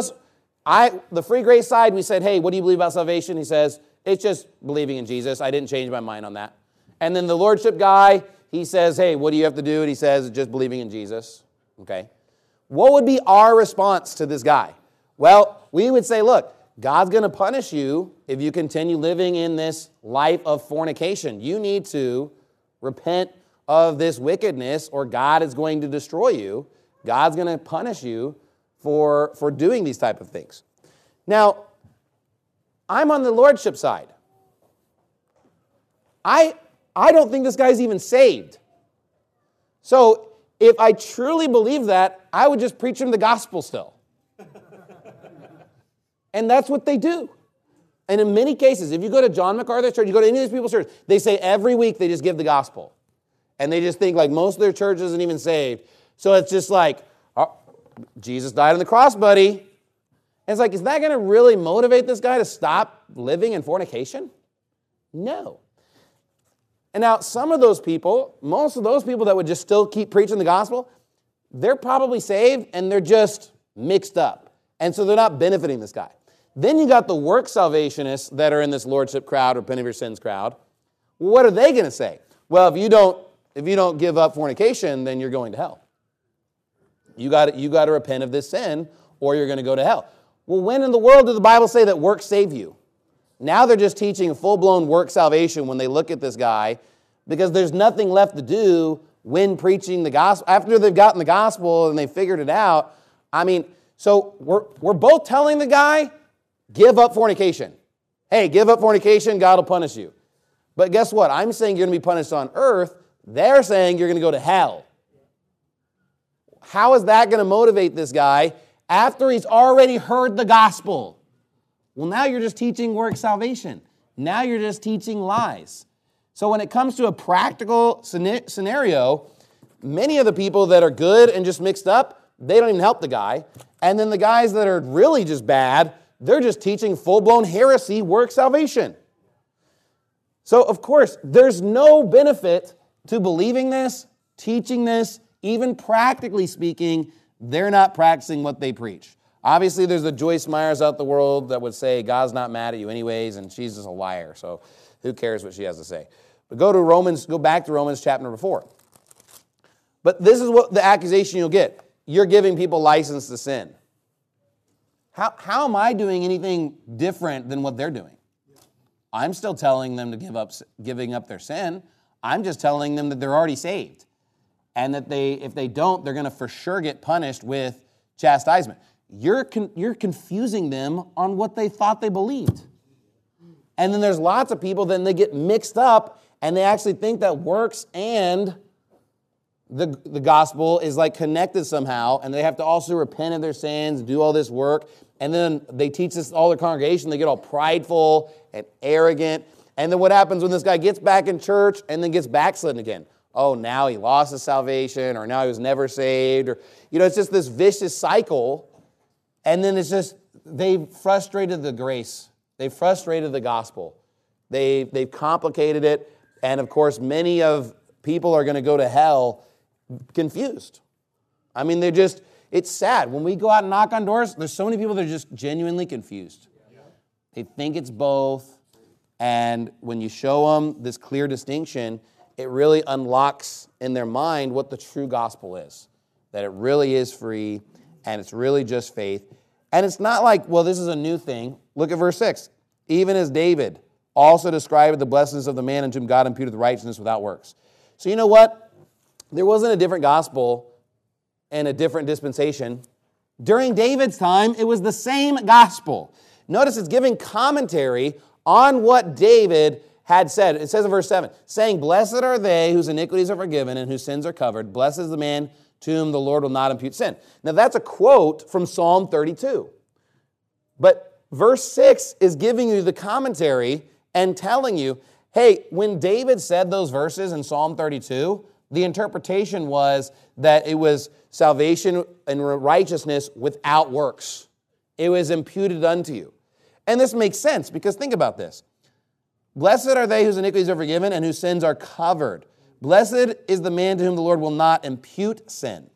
The free grace side, we said, hey, what do you believe about salvation? He says, it's just believing in Jesus. I didn't change my mind on that. And then the lordship guy, he says, hey, what do you have to do? And he says, just believing in Jesus, okay? What would be our response to this guy? Well, we would say, look, God's going to punish you if you continue living in this life of fornication. You need to repent of this wickedness or God is going to destroy you. God's going to punish you for doing these type of things. Now, I'm on the lordship side. I don't think this guy's even saved. So if I truly believe that, I would just preach him the gospel still. And that's what they do. And in many cases, if you go to John MacArthur's church, you go to any of these people's church, they say every week they just give the gospel. And they just think like most of their church isn't even saved. So it's just like, oh, Jesus died on the cross, buddy. And it's like, is that going to really motivate this guy to stop living in fornication? No. And now some of those people, most of those people that would just still keep preaching the gospel, they're probably saved and they're just mixed up. And so they're not benefiting this guy. Then you got the work salvationists that are in this lordship crowd or repent of your sins crowd. What are they going to say? Well, if you don't give up fornication, then you're going to hell. You got to repent of this sin or you're going to go to hell. Well, when in the world did the Bible say that works save you? Now they're just teaching full-blown work salvation when they look at this guy because there's nothing left to do when preaching the gospel. After they've gotten the gospel and they figured it out, so we're both telling the guy, give up fornication. Hey, give up fornication, God will punish you. But guess what? I'm saying you're going to be punished on earth. They're saying you're going to go to hell. How is that going to motivate this guy after he's already heard the gospel? Well, now you're just teaching work salvation. Now you're just teaching lies. So when it comes to a practical scenario, many of the people that are good and just mixed up, they don't even help the guy. And then the guys that are really just bad, they're just teaching full-blown heresy, work salvation. So, of course, there's no benefit to believing this, teaching this, even practically speaking, they're not practicing what they preach. Obviously, there's the Joyce Meyers out the world that would say God's not mad at you anyways, and she's just a liar, so who cares what she has to say. But go back to Romans chapter number 4. But this is what the accusation you'll get. You're giving people license to sin. How am I doing anything different than what they're doing? I'm still telling them to giving up their sin. I'm just telling them that they're already saved. And that if they don't, they're going to for sure get punished with chastisement. You're confusing them on what they thought they believed. And then there's lots of people, then they get mixed up, and they actually think that works and the gospel is like connected somehow, and they have to also repent of their sins, do all this work, and then they teach this all their congregation, they get all prideful and arrogant, and then what happens when this guy gets back in church and then gets backslidden again? Oh, now he lost his salvation, or now he was never saved, or, it's just this vicious cycle, and then it's just, they've frustrated the grace. They've frustrated the gospel. They've complicated it, and of course, many of people are going to go to hell confused. I mean, it's sad. When we go out and knock on doors, there's so many people that are just genuinely confused. They think it's both, and when you show them this clear distinction, it really unlocks in their mind what the true gospel is, that it really is free, and it's really just faith. And it's not like, well, this is a new thing. Look at verse 6. Even as David also described the blessings of the man unto whom God imputed righteousness without works. So you know what? There wasn't a different gospel and a different dispensation. During David's time, it was the same gospel. Notice it's giving commentary on what David had said. It says in verse 7, saying, blessed are they whose iniquities are forgiven and whose sins are covered. Blessed is the man to whom the Lord will not impute sin. Now that's a quote from Psalm 32. But verse 6 is giving you the commentary and telling you, hey, when David said those verses in Psalm 32, the interpretation was that it was salvation and righteousness without works. It was imputed unto you. And this makes sense because think about this. Blessed are they whose iniquities are forgiven and whose sins are covered. Blessed is the man to whom the Lord will not impute sin.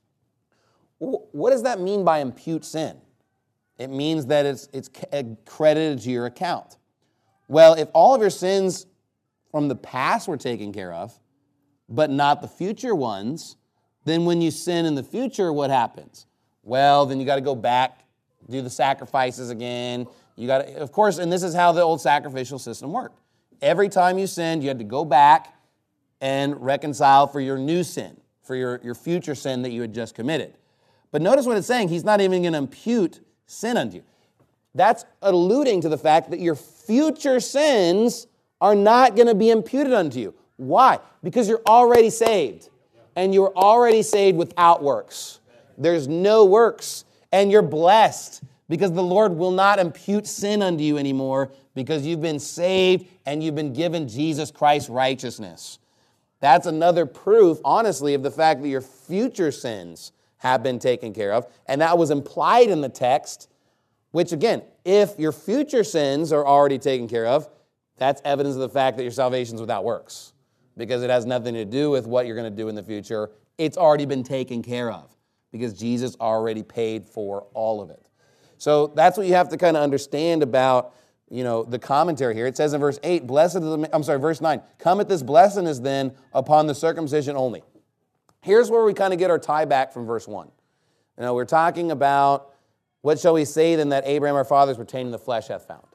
What does that mean by impute sin? It means that it's credited to your account. Well, if all of your sins from the past were taken care of, but not the future ones, then when you sin in the future, what happens? Well, then you got to go back, do the sacrifices again. You got to, of course, and this is how the old sacrificial system worked. Every time you sinned, you had to go back and reconcile for your new sin, for your future sin that you had just committed. But notice what it's saying. He's not even going to impute sin unto you. That's alluding to the fact that your future sins are not going to be imputed unto you. Why? Because you're already saved. And you're already saved without works. There's no works. And you're blessed because the Lord will not impute sin unto you anymore because you've been saved and you've been given Jesus Christ's righteousness. That's another proof, honestly, of the fact that your future sins have been taken care of. And that was implied in the text, which again, if your future sins are already taken care of, that's evidence of the fact that your salvation is without works. Because it has nothing to do with what you're going to do in the future. It's already been taken care of because Jesus already paid for all of it. So that's what you have to kind of understand about, the commentary here. It says in verse 8, verse 9, cometh this blessedness then upon the circumcision only. Here's where we kind of get our tie back from verse 1. We're talking about, what shall we say then that Abraham our fathers pertaining to the flesh hath found?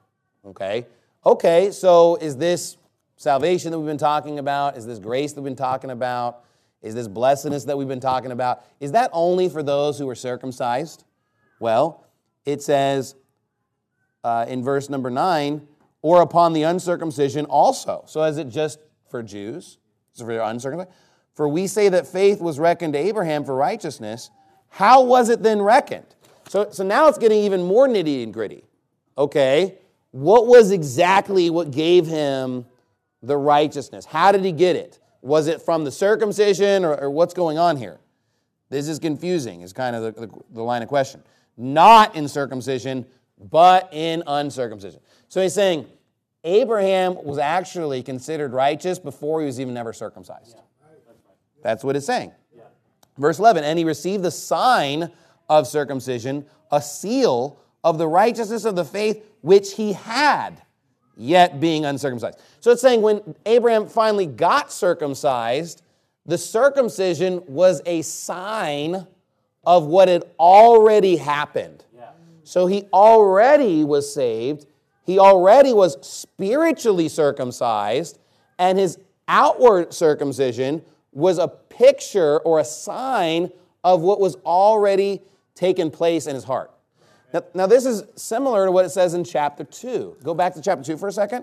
Okay, so is this salvation that we've been talking about? Is this grace that we've been talking about? Is this blessedness that we've been talking about? Is that only for those who are circumcised? Well, it says in verse number 9, or upon the uncircumcision also? So is it just for Jews? Is it for the uncircumcised? For we say that faith was reckoned to Abraham for righteousness. How was it then reckoned? So now it's getting even more nitty and gritty. Okay, what was exactly what gave him the righteousness? How did he get it? Was it from the circumcision or what's going on here? This is confusing, is kind of the line of question. Not in circumcision, but in uncircumcision. So he's saying Abraham was actually considered righteous before he was even ever circumcised. That's what it's saying. Verse 11, and he received the sign of circumcision, a seal of the righteousness of the faith which he had, yet being uncircumcised. So it's saying when Abraham finally got circumcised, the circumcision was a sign of what had already happened. So he already was saved, he already was spiritually circumcised, and his outward circumcision was a picture or a sign of what was already taken place in his heart. Now this is similar to what it says in chapter 2. Go back to chapter 2 for a second.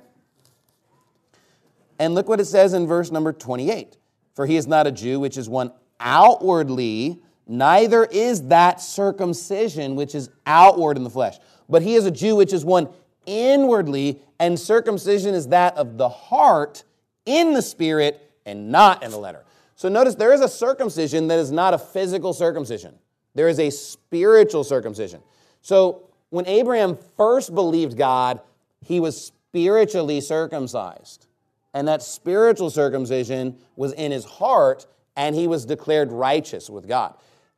And look what it says in verse number 28. For he is not a Jew, which is one outwardly, neither is that circumcision, which is outward in the flesh. But he is a Jew, which is one inwardly, and circumcision is that of the heart in the spirit and not in the letter. So notice there is a circumcision that is not a physical circumcision. There is a spiritual circumcision. So when Abraham first believed God, he was spiritually circumcised. And that spiritual circumcision was in his heart, and he was declared righteous with God.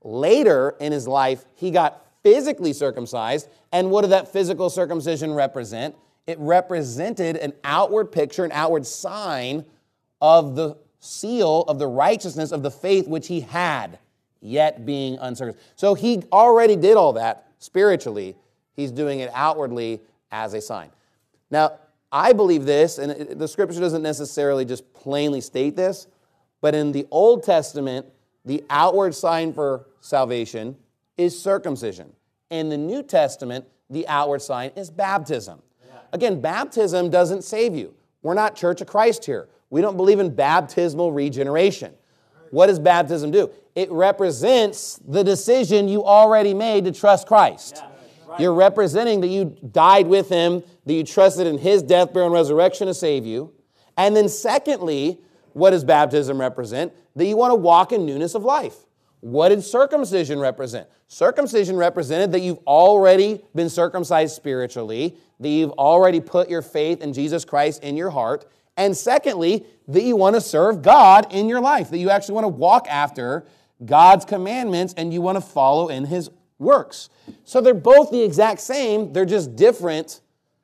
Later in his life, he got physically circumcised. And what did that physical circumcision represent? It represented an outward picture, an outward sign of the seal of the righteousness of the faith which he had, yet being uncircumcised. So he already did all that spiritually. He's doing it outwardly as a sign. Now, I believe this, and the scripture doesn't necessarily just plainly state this, but in the Old Testament, the outward sign for salvation is circumcision. In the New Testament, the outward sign is baptism. Again, baptism doesn't save you. We're not Church of Christ here. We don't believe in baptismal regeneration. What does baptism do? It represents the decision you already made to trust Christ. You're representing that you died with him, that you trusted in his death, burial, and resurrection to save you. And then secondly, what does baptism represent? That you want to walk in newness of life. What did circumcision represent? Circumcision represented that you've already been circumcised spiritually, that you've already put your faith in Jesus Christ in your heart, and secondly, that you want to serve God in your life, that you actually want to walk after God's commandments and you want to follow in his works. So they're both the exact same, they're just different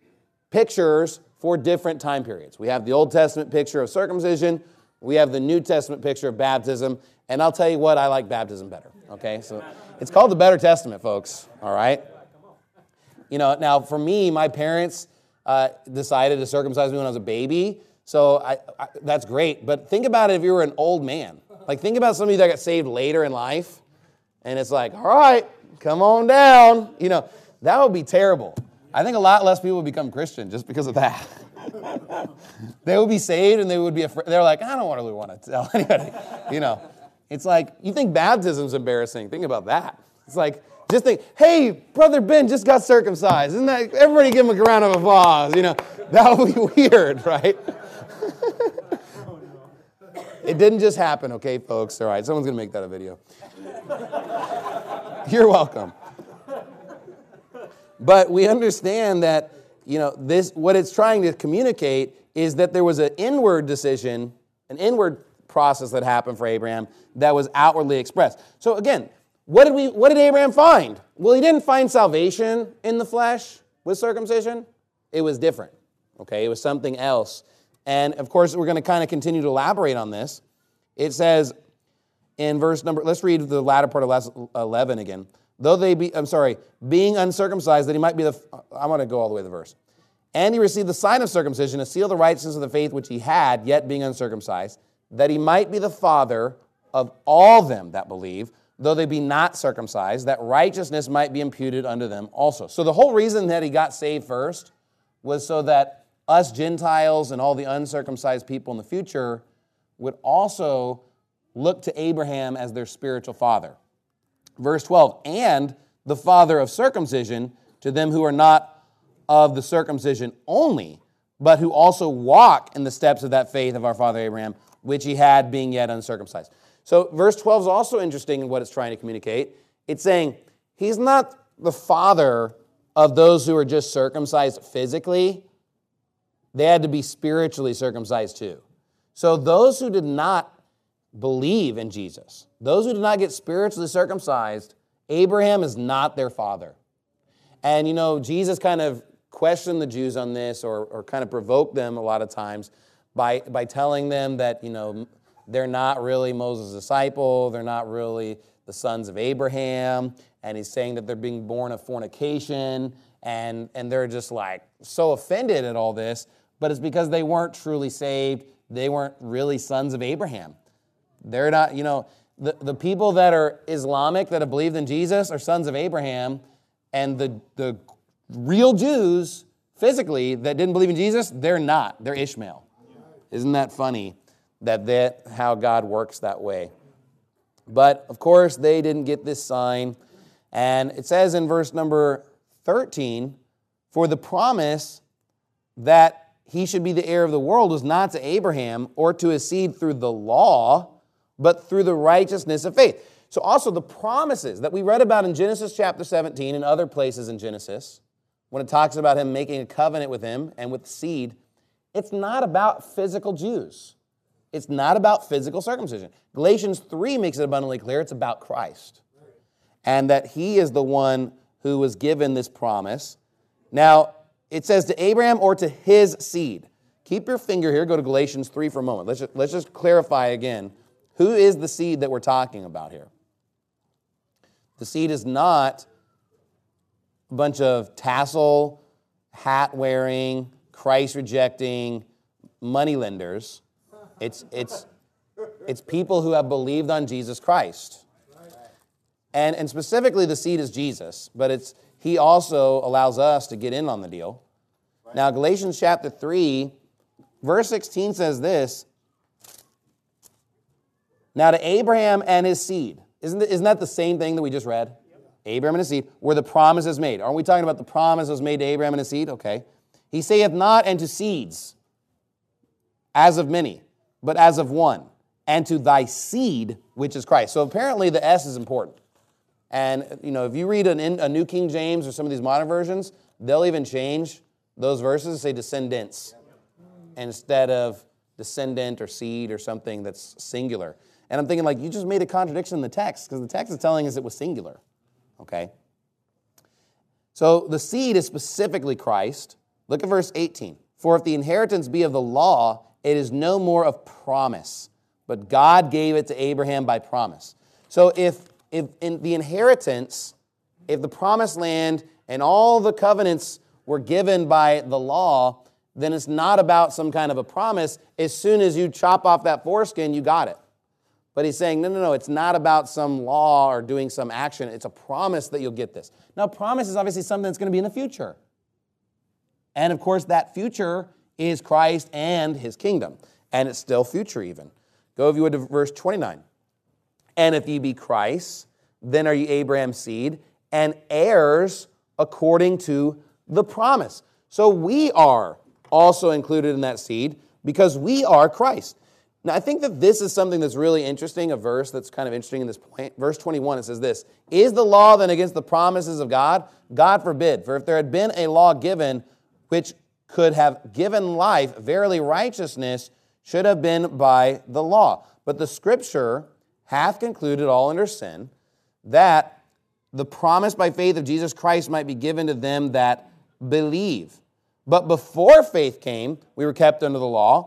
pictures for different time periods. We have the Old Testament picture of circumcision, we have the New Testament picture of baptism, and I'll tell you what, I like baptism better, okay? So it's called the Better Testament, folks, all right? You know, now for me, my parents decided to circumcise me when I was a baby, so that's great. But think about it if you were an old man. Like, think about somebody that got saved later in life, and it's like, all right, come on down. You know, that would be terrible. I think a lot less people would become Christian just because of that. They would be saved, and they would be afraid. They're like, I don't really want to tell anybody. You know, it's like, you think baptism's embarrassing. Think about that. It's like, just think, hey, Brother Ben just got circumcised. Isn't that, everybody give him a round of applause. You know, that would be weird, right? It didn't just happen, okay, folks? All right, someone's going to make that a video. You're welcome. But we understand that, you know, this, what it's trying to communicate is that there was an inward decision, an inward process that happened for Abraham that was outwardly expressed. So again, what did Abraham find? Well, he didn't find salvation in the flesh with circumcision. It was different, okay? It was something else. And of course, we're going to kind of continue to elaborate on this. It says in let's read the latter part of 11 again. Though they be, being uncircumcised, that he might be I want to go all the way to the verse. And he received the sign of circumcision, a seal of the righteousness of the faith which he had, yet being uncircumcised, that he might be the father of all them that believe, though they be not circumcised, that righteousness might be imputed unto them also. So the whole reason that he got saved first was so that us Gentiles and all the uncircumcised people in the future would also look to Abraham as their spiritual father. Verse 12, and the father of circumcision to them who are not of the circumcision only, but who also walk in the steps of that faith of our father Abraham, which he had being yet uncircumcised. So verse 12 is also interesting in what it's trying to communicate. It's saying he's not the father of those who are just circumcised physically. They had to be spiritually circumcised too. So those who did not believe in Jesus, those who did not get spiritually circumcised, Abraham is not their father. And Jesus kind of questioned the Jews on this or kind of provoked them a lot of times by telling them that, they're not really Moses' disciple, they're not really the sons of Abraham, and he's saying that they're being born of fornication, and they're just like so offended at all this, but it's because they weren't truly saved, they weren't really sons of Abraham. They're not, the people that are Islamic, that have believed in Jesus, are sons of Abraham, and the real Jews, physically, that didn't believe in Jesus, they're not. They're Ishmael. Isn't that funny that how God works that way? But, of course, they didn't get this sign. And it says in verse number 13, for the promise that he should be the heir of the world was not to Abraham or to his seed through the law, but through the righteousness of faith. So also the promises that we read about in Genesis chapter 17 and other places in Genesis, when it talks about him making a covenant with him and with the seed, it's not about physical Jews. It's not about physical circumcision. Galatians 3 makes it abundantly clear it's about Christ. And that he is the one who was given this promise. Now, it says to Abraham or to his seed. Keep your finger here. Go to Galatians 3 for a moment. Let's just clarify again. Who is the seed that we're talking about here? The seed is not a bunch of tassel, hat-wearing, Christ-rejecting moneylenders. It's people who have believed on Jesus Christ. And specifically the seed is Jesus, but he also allows us to get in on the deal. Now, Galatians chapter 3, verse 16 says this, now to Abraham and his seed. Isn't that the same thing that we just read? Yep. Abraham and his seed, where the promise is made. Aren't we talking about the promise was made to Abraham and his seed? Okay. He saith not unto seeds, as of many, but as of one, and to thy seed, which is Christ. So apparently the S is important. And, if you read a New King James or some of these modern versions, they'll even change those verses and say descendants instead of descendant or seed or something that's singular. And I'm thinking, you just made a contradiction in the text because the text is telling us it was singular. Okay? So the seed is specifically Christ. Look at verse 18. For if the inheritance be of the law, it is no more of promise, but God gave it to Abraham by promise. So if in the inheritance, if the promised land and all the covenants were given by the law, then it's not about some kind of a promise. As soon as you chop off that foreskin, you got it. But he's saying, no, it's not about some law or doing some action. It's a promise that you'll get this. Now, promise is obviously something that's going to be in the future. And, of course, that future is Christ and his kingdom. And it's still future even. Go, if you would, to verse 29. And if ye be Christ, then are ye Abraham's seed, and heirs according to the promise. So we are also included in that seed because we are Christ. Now, I think that this is something that's really interesting, a verse that's kind of interesting in this point. Verse 21, it says this, is the law then against the promises of God? God forbid. For if there had been a law given which could have given life, verily righteousness should have been by the law. But the Scripture hath concluded all under sin, that the promise by faith of Jesus Christ might be given to them that believe. But before faith came, we were kept under the law.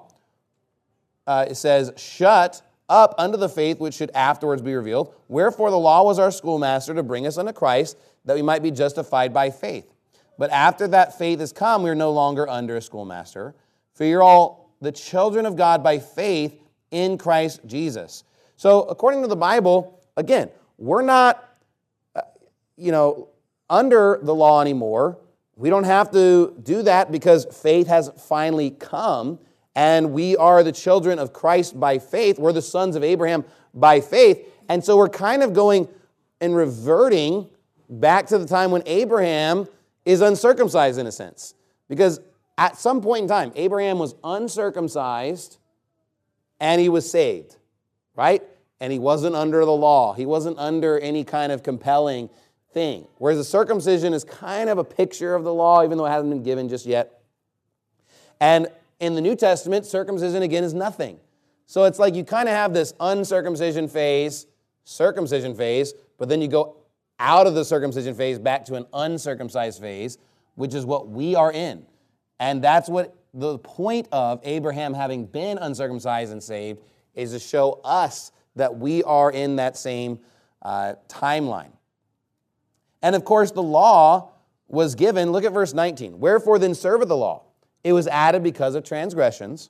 It says, shut up unto the faith which should afterwards be revealed. Wherefore the law was our schoolmaster to bring us unto Christ, that we might be justified by faith. But after that faith is come, we are no longer under a schoolmaster. For you're all the children of God by faith in Christ Jesus. So according to the Bible, again, we're not, under the law anymore. We don't have to do that because faith has finally come, and we are the children of Christ by faith. We're the sons of Abraham by faith. And so we're kind of going and reverting back to the time when Abraham is uncircumcised in a sense. Because at some point in time, Abraham was uncircumcised and he was saved, right? And he wasn't under the law. He wasn't under any kind of compelling thing. Whereas the circumcision is kind of a picture of the law, even though it hasn't been given just yet. And in the New Testament, circumcision again is nothing. So it's like you kind of have this uncircumcision phase, circumcision phase, but then you go out of the circumcision phase back to an uncircumcised phase, which is what we are in. And that's what the point of Abraham having been uncircumcised and saved is to show us that we are in that same timeline. And of course, the law was given. Look at verse 19. Wherefore then serveth the law? It was added because of transgressions.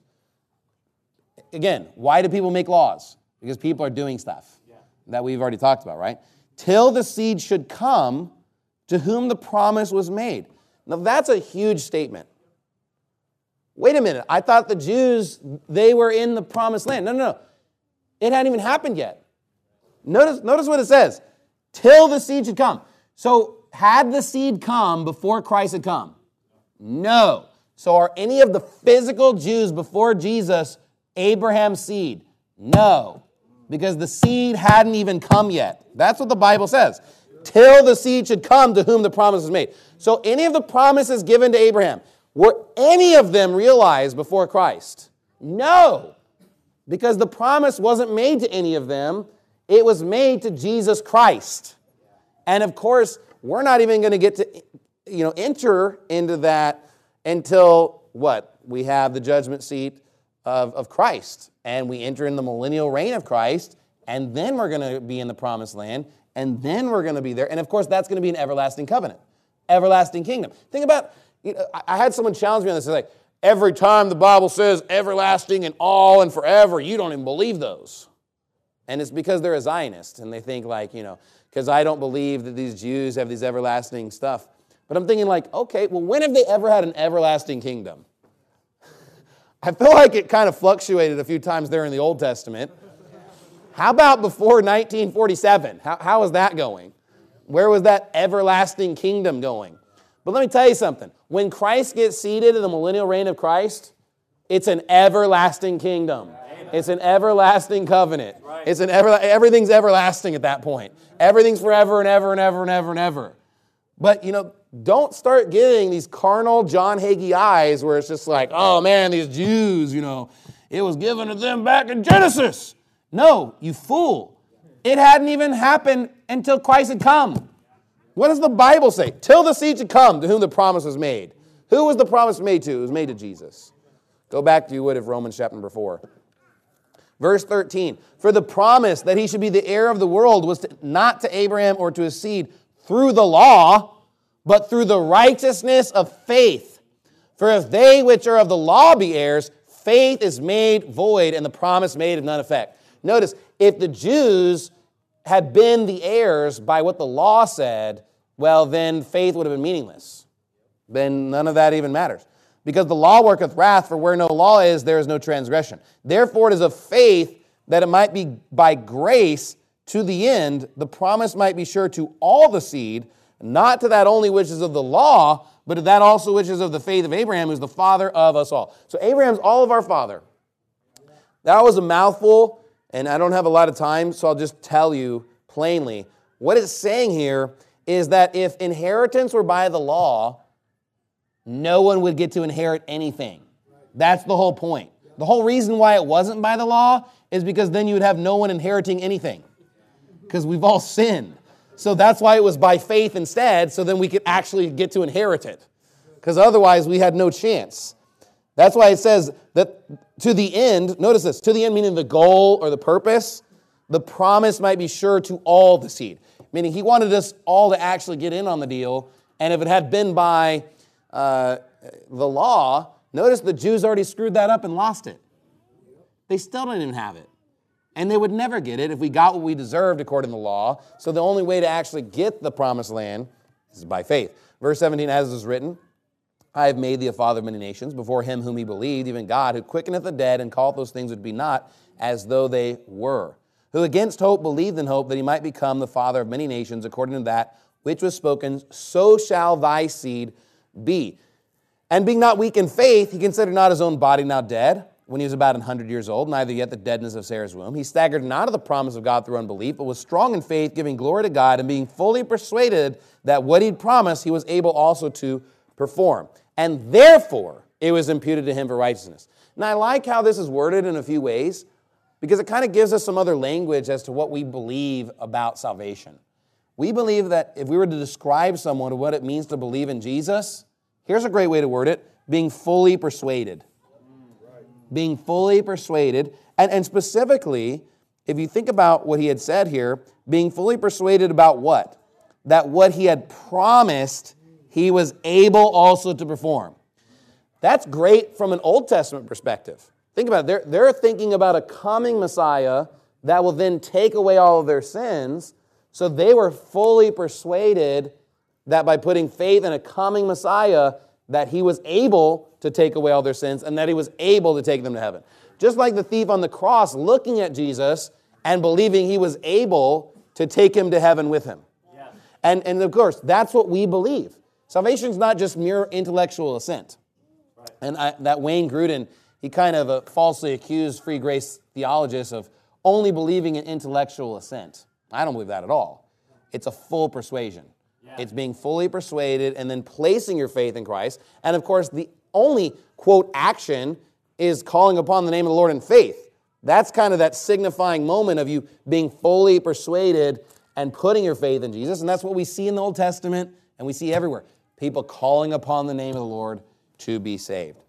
Again, why do people make laws? Because people are doing stuff that we've already talked about, right? Till the seed should come to whom the promise was made. Now that's a huge statement. Wait a minute. I thought the Jews, they were in the promised land. No. It hadn't even happened yet. Notice what it says. Till the seed should come. So had the seed come before Christ had come? No. So are any of the physical Jews before Jesus Abraham's seed? No. Because the seed hadn't even come yet. That's what the Bible says. Till the seed should come to whom the promise was made. So any of the promises given to Abraham, were any of them realized before Christ? No. Because the promise wasn't made to any of them. It was made to Jesus Christ. And of course, we're not even going to get to enter into that until what? We have the judgment seat of Christ. And we enter in the millennial reign of Christ. And then we're going to be in the promised land. And then we're going to be there. And of course, that's going to be an everlasting covenant. Everlasting kingdom. Think about, I had someone challenge me on this. They're like, every time the Bible says everlasting and all and forever, you don't even believe those. And it's because they're a Zionist. And they think because I don't believe that these Jews have these everlasting stuff. But I'm thinking okay, well, when have they ever had an everlasting kingdom? I feel like it kind of fluctuated a few times there in the Old Testament. How about before 1947? How is that going? Where was that everlasting kingdom going? But let me tell you something. When Christ gets seated in the millennial reign of Christ, it's an everlasting kingdom. It's an everlasting covenant. It's everything's everlasting at that point. Everything's forever and ever and ever and ever and ever. But, don't start getting these carnal John Hagee eyes where it's just like, oh man, these Jews, it was given to them back in Genesis. No, you fool. It hadn't even happened until Christ had come. What does the Bible say? Till the seed should come to whom the promise was made. Who was the promise made to? It was made to Jesus. Go back, if you would, of Romans chapter number 4. Verse 13. For the promise that he should be the heir of the world was not to Abraham or to his seed through the law, but through the righteousness of faith. For if they which are of the law be heirs, faith is made void and the promise made of none effect. Notice, if the Jews had been the heirs by what the law said, well, then faith would have been meaningless. Then none of that even matters. Because the law worketh wrath, for where no law is, there is no transgression. Therefore it is of faith that it might be by grace to the end, the promise might be sure to all the seed, not to that only which is of the law, but to that also which is of the faith of Abraham, who is the father of us all. So Abraham's all of our father. That was a mouthful, and I don't have a lot of time, so I'll just tell you plainly. What it's saying here is that if inheritance were by the law, no one would get to inherit anything. That's the whole point. The whole reason why it wasn't by the law is because then you would have no one inheriting anything. Because we've all sinned. So that's why it was by faith instead, so then we could actually get to inherit it. Because otherwise we had no chance. That's why it says that to the end, notice this, to the end meaning the goal or the purpose, the promise might be sure to all the seed. Meaning he wanted us all to actually get in on the deal, and if it had been by the law, notice the Jews already screwed that up and lost it. They still don't even have it. And they would never get it if we got what we deserved according to the law. So the only way to actually get the promised land is by faith. Verse 17, as is written, I have made thee a father of many nations, before him whom he believed, even God, who quickeneth the dead, and calleth those things which be not, as though they were. Who against hope believed in hope, that he might become the father of many nations, according to that which was spoken, so shall thy seed be. And being not weak in faith, he considered not his own body now dead, when he was about 100 years old, neither yet the deadness of Sarah's womb. He staggered not at the promise of God through unbelief, but was strong in faith, giving glory to God, and being fully persuaded that what he'd promised, he was able also to perform. And therefore, it was imputed to him for righteousness. Now, I like how this is worded in a few ways, because it kind of gives us some other language as to what we believe about salvation. We believe that if we were to describe someone what it means to believe in Jesus, here's a great way to word it, being fully persuaded. Being fully persuaded. And specifically, if you think about what he had said here, being fully persuaded about what? That what he had promised, he was able also to perform. That's great from an Old Testament perspective. Think about it. They're thinking about a coming Messiah that will then take away all of their sins. So they were fully persuaded that by putting faith in a coming Messiah, that he was able to take away all their sins and that he was able to take them to heaven. Just like the thief on the cross looking at Jesus and believing he was able to take him to heaven with him. Yeah. And of course, that's what we believe. Salvation is not just mere intellectual assent. Right. And that Wayne Grudem, he kind of falsely accused free grace theologists of only believing in intellectual assent. I don't believe that at all. It's a full persuasion. Yeah. It's being fully persuaded and then placing your faith in Christ. And of course, the only, quote, action is calling upon the name of the Lord in faith. That's kind of that signifying moment of you being fully persuaded and putting your faith in Jesus. And that's what we see in the Old Testament and we see everywhere. People calling upon the name of the Lord to be saved.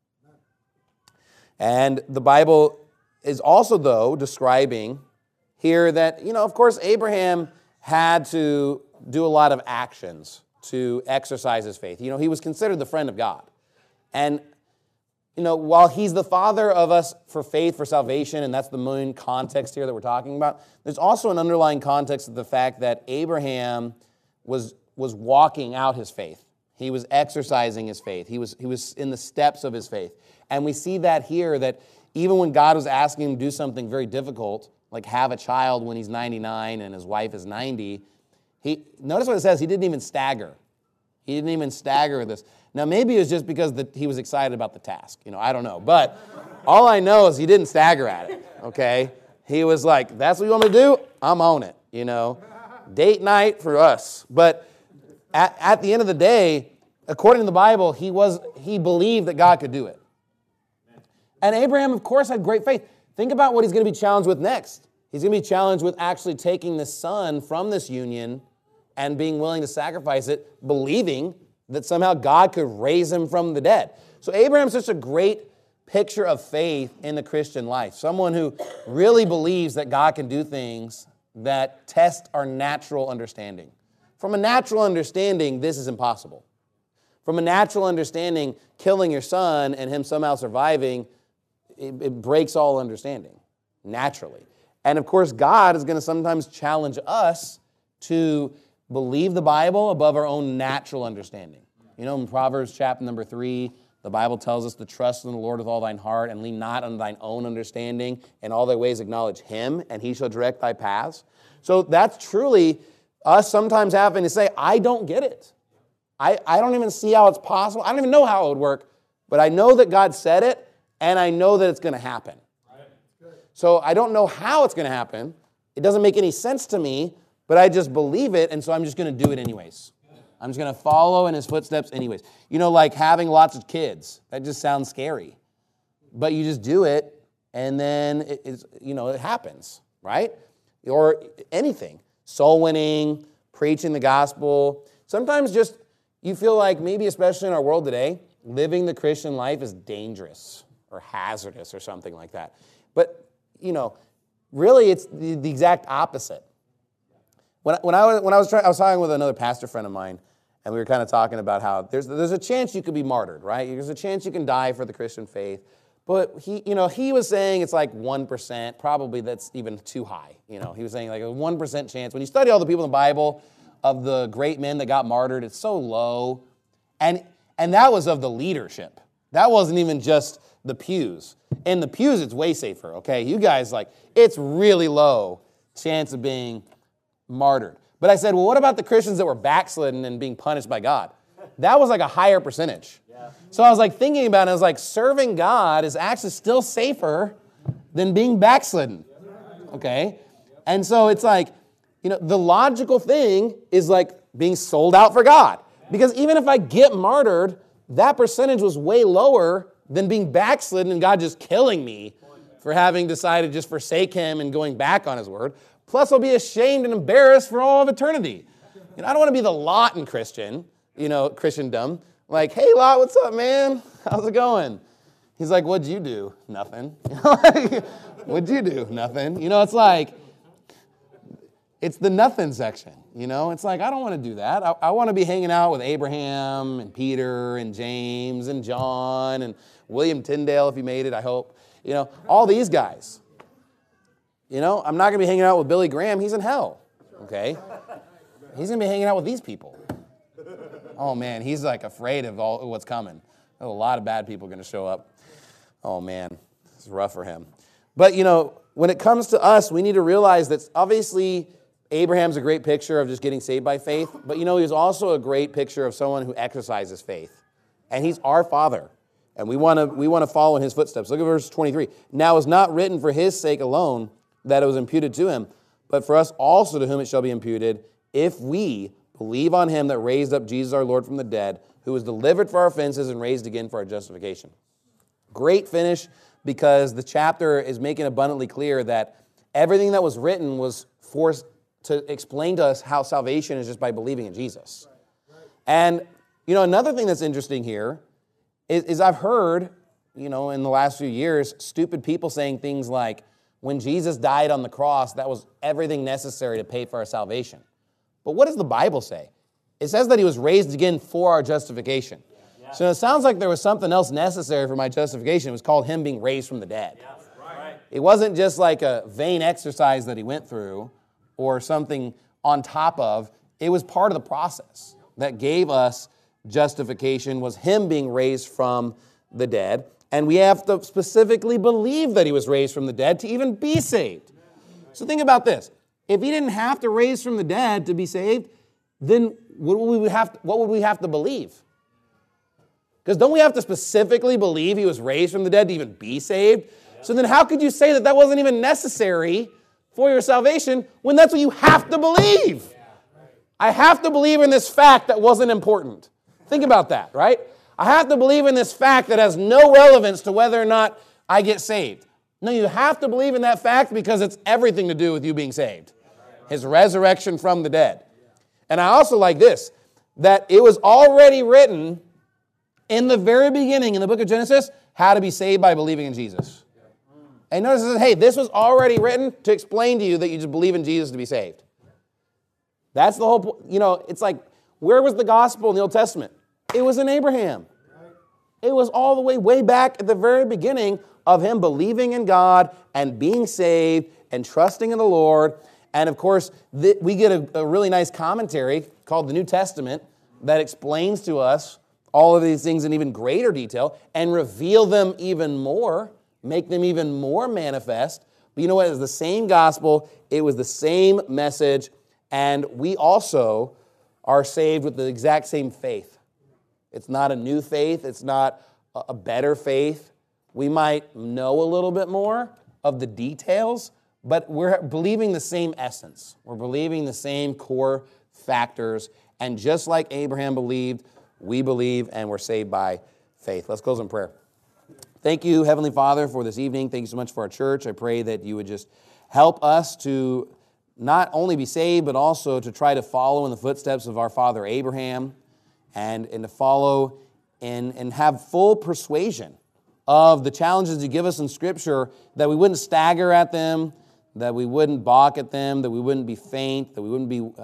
And the Bible is also, though, describing here that, of course, Abraham had to do a lot of actions to exercise his faith. He was considered the friend of God. And, while he's the father of us for faith, for salvation, and that's the main context here that we're talking about, there's also an underlying context of the fact that Abraham was walking out his faith. He was exercising his faith. He was in the steps of his faith. And we see that here, that even when God was asking him to do something very difficult, like have a child when he's 99 and his wife is 90, notice what it says, he didn't even stagger. He didn't even stagger with this. Now, maybe it was just because he was excited about the task. I don't know. But all I know is he didn't stagger at it, okay? He was like, that's what you want me to do? I'm on it, Date night for us. But at the end of the day, according to the Bible, he believed that God could do it. And Abraham, of course, had great faith. Think about what he's going to be challenged with next. He's going to be challenged with actually taking the son from this union and being willing to sacrifice it, believing that somehow God could raise him from the dead. So Abraham's such a great picture of faith in the Christian life. Someone who really believes that God can do things that test our natural understanding. From a natural understanding, this is impossible. From a natural understanding, killing your son and him somehow surviving, it breaks all understanding, naturally. And of course, God is going to sometimes challenge us to believe the Bible above our own natural understanding. In Proverbs chapter number 3, the Bible tells us to trust in the Lord with all thine heart and lean not on thine own understanding. In all thy ways acknowledge him, and he shall direct thy paths. So that's truly us sometimes having to say, I don't get it. I don't even see how it's possible. I don't even know how it would work, but I know that God said it, and I know that it's going to happen. So I don't know how it's going to happen. It doesn't make any sense to me, but I just believe it, and so I'm just going to do it anyways. I'm just going to follow in his footsteps anyways. Like having lots of kids. That just sounds scary. But you just do it, and then it happens, right? Or anything. Soul winning, preaching the gospel. Sometimes just you feel like maybe especially in our world today, living the Christian life is dangerous or hazardous or something like that. But, really it's the exact opposite. When I was talking with another pastor friend of mine, and we were kind of talking about how there's a chance you could be martyred, right? There's a chance you can die for the Christian faith. But he was saying it's like 1%. Probably that's even too high. He was saying like a 1% chance. When you study all the people in the Bible, of the great men that got martyred, it's so low. And that was of the leadership. That wasn't even just the pews. In the pews, it's way safer, okay? You guys, it's really low chance of being martyred. But I said, well, what about the Christians that were backslidden and being punished by God? That was a higher percentage. Yeah. So I was thinking about it, I was serving God is actually still safer than being backslidden, okay? And so it's the logical thing is being sold out for God. Because even if I get martyred, that percentage was way lower than being backslidden and God just killing me for having decided to just forsake him and going back on his word. Plus, I'll be ashamed and embarrassed for all of eternity. I don't want to be the Lot in Christendom. Hey, Lot, what's up, man? How's it going? He's like, what'd you do? Nothing. What'd you do? Nothing. It's the nothing section. It's I don't want to do that. I want to be hanging out with Abraham and Peter and James and John and William Tyndale, if he made it, I hope. All these guys. I'm not going to be hanging out with Billy Graham. He's in hell, okay? He's going to be hanging out with these people. Oh, man, he's afraid of all what's coming. There's a lot of bad people going to show up. Oh, man, it's rough for him. But, when it comes to us, we need to realize that obviously Abraham's a great picture of just getting saved by faith, but he was also a great picture of someone who exercises faith. And he's our father, and we want to follow in his footsteps. Look at verse 23. Now it was not written for his sake alone that it was imputed to him, but for us also to whom it shall be imputed, if we believe on him that raised up Jesus our Lord from the dead, who was delivered for our offenses and raised again for our justification. Great finish, because the chapter is making abundantly clear that everything that was written was forced to explain to us how salvation is just by believing in Jesus. And, another thing that's interesting here is I've heard, in the last few years, stupid people saying things like, when Jesus died on the cross, that was everything necessary to pay for our salvation. But what does the Bible say? It says that he was raised again for our justification. Yeah. So it sounds like there was something else necessary for my justification. It was called him being raised from the dead. Yeah. Right. It wasn't just a vain exercise that he went through or something on top of. It was part of the process that gave us justification, was him being raised from the dead. And we have to specifically believe that he was raised from the dead to even be saved. So think about this. If he didn't have to raise from the dead to be saved, then what would we have to believe? Because don't we have to specifically believe he was raised from the dead to even be saved? So then how could you say that wasn't even necessary for your salvation when that's what you have to believe? I have to believe in this fact that wasn't important. Think about that, right? I have to believe in this fact that has no relevance to whether or not I get saved. No, you have to believe in that fact because it's everything to do with you being saved. His resurrection from the dead. And I also like this, that it was already written in the very beginning in the book of Genesis how to be saved by believing in Jesus. And notice it says, hey, this was already written to explain to you that you just believe in Jesus to be saved. That's the whole point. It's where was the gospel in the Old Testament? It was in Abraham. It was all the way back at the very beginning of him believing in God and being saved and trusting in the Lord. And of course, we get a really nice commentary called the New Testament that explains to us all of these things in even greater detail and reveal them even more, make them even more manifest. But you know what? It was the same gospel. It was the same message. And we also are saved with the exact same faith. It's not a new faith. It's not a better faith. We might know a little bit more of the details, but we're believing the same essence. We're believing the same core factors. And just like Abraham believed, we believe and we're saved by faith. Let's close in prayer. Thank you, Heavenly Father, for this evening. Thank you so much for our church. I pray that you would just help us to not only be saved, but also to try to follow in the footsteps of our father Abraham and to follow and have full persuasion of the challenges you give us in Scripture, that we wouldn't stagger at them, that we wouldn't balk at them, that we wouldn't be faint, that we wouldn't be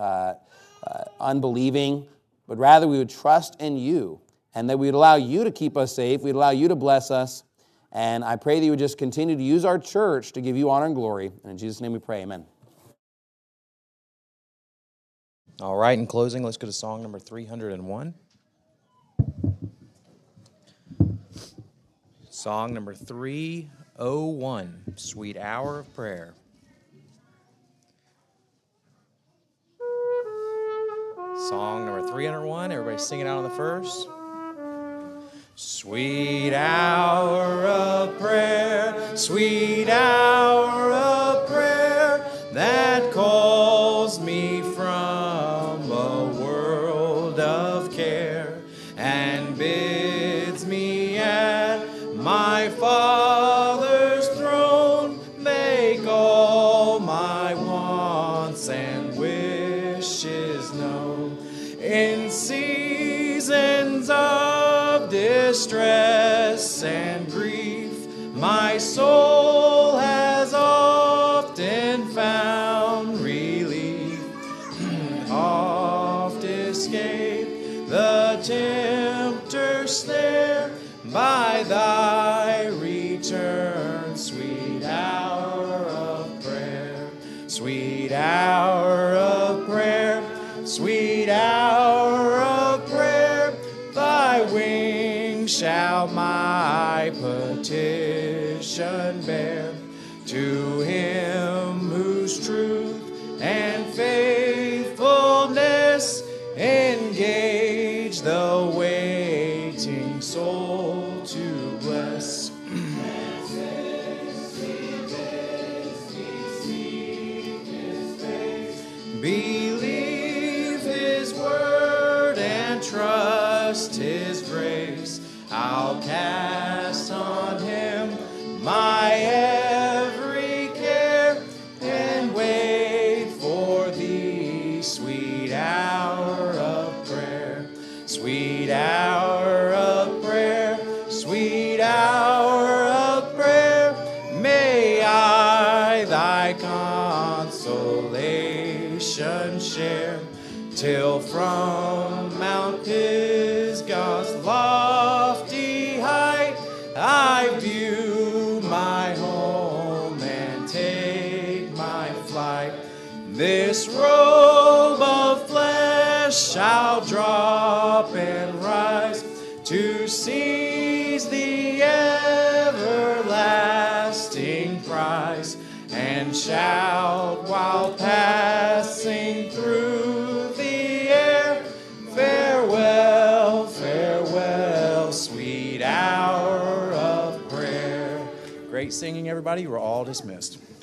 unbelieving, but rather we would trust in you and that we'd allow you to keep us safe, we'd allow you to bless us. And I pray that you would just continue to use our church to give you honor and glory. And in Jesus' name we pray, amen. All right, in closing, let's go to song number 301. Song number 301, Sweet Hour of Prayer. Song number 301, everybody sing it out on the first. Sweet hour of prayer, sweet hour of prayer, that calls me from a world of care and bids me at my Father's throne make all my wants and wishes known. In seasons of distress and grief, my soul has often found relief. Oft escaped the tempter's snare by thy return, sweet hour of prayer, sweet hour of prayer, sweet hour of prayer. Thy wings shall my petition bear to him whose truth and faithfulness engage the waiting soul to bless. Believe his word and trust his grace. I'll cast on him my every care and wait for thee, sweet hour of prayer, sweet hour of prayer, sweet hour of prayer. May I thy consolation share, till from Mount Pisgah's lofty height I view my home and take my flight. This robe of flesh I'll drop and rise to seize the everlasting prize, and shout while passing through the air, farewell, farewell, sweet hour of prayer. Great singing, everybody. We're all dismissed.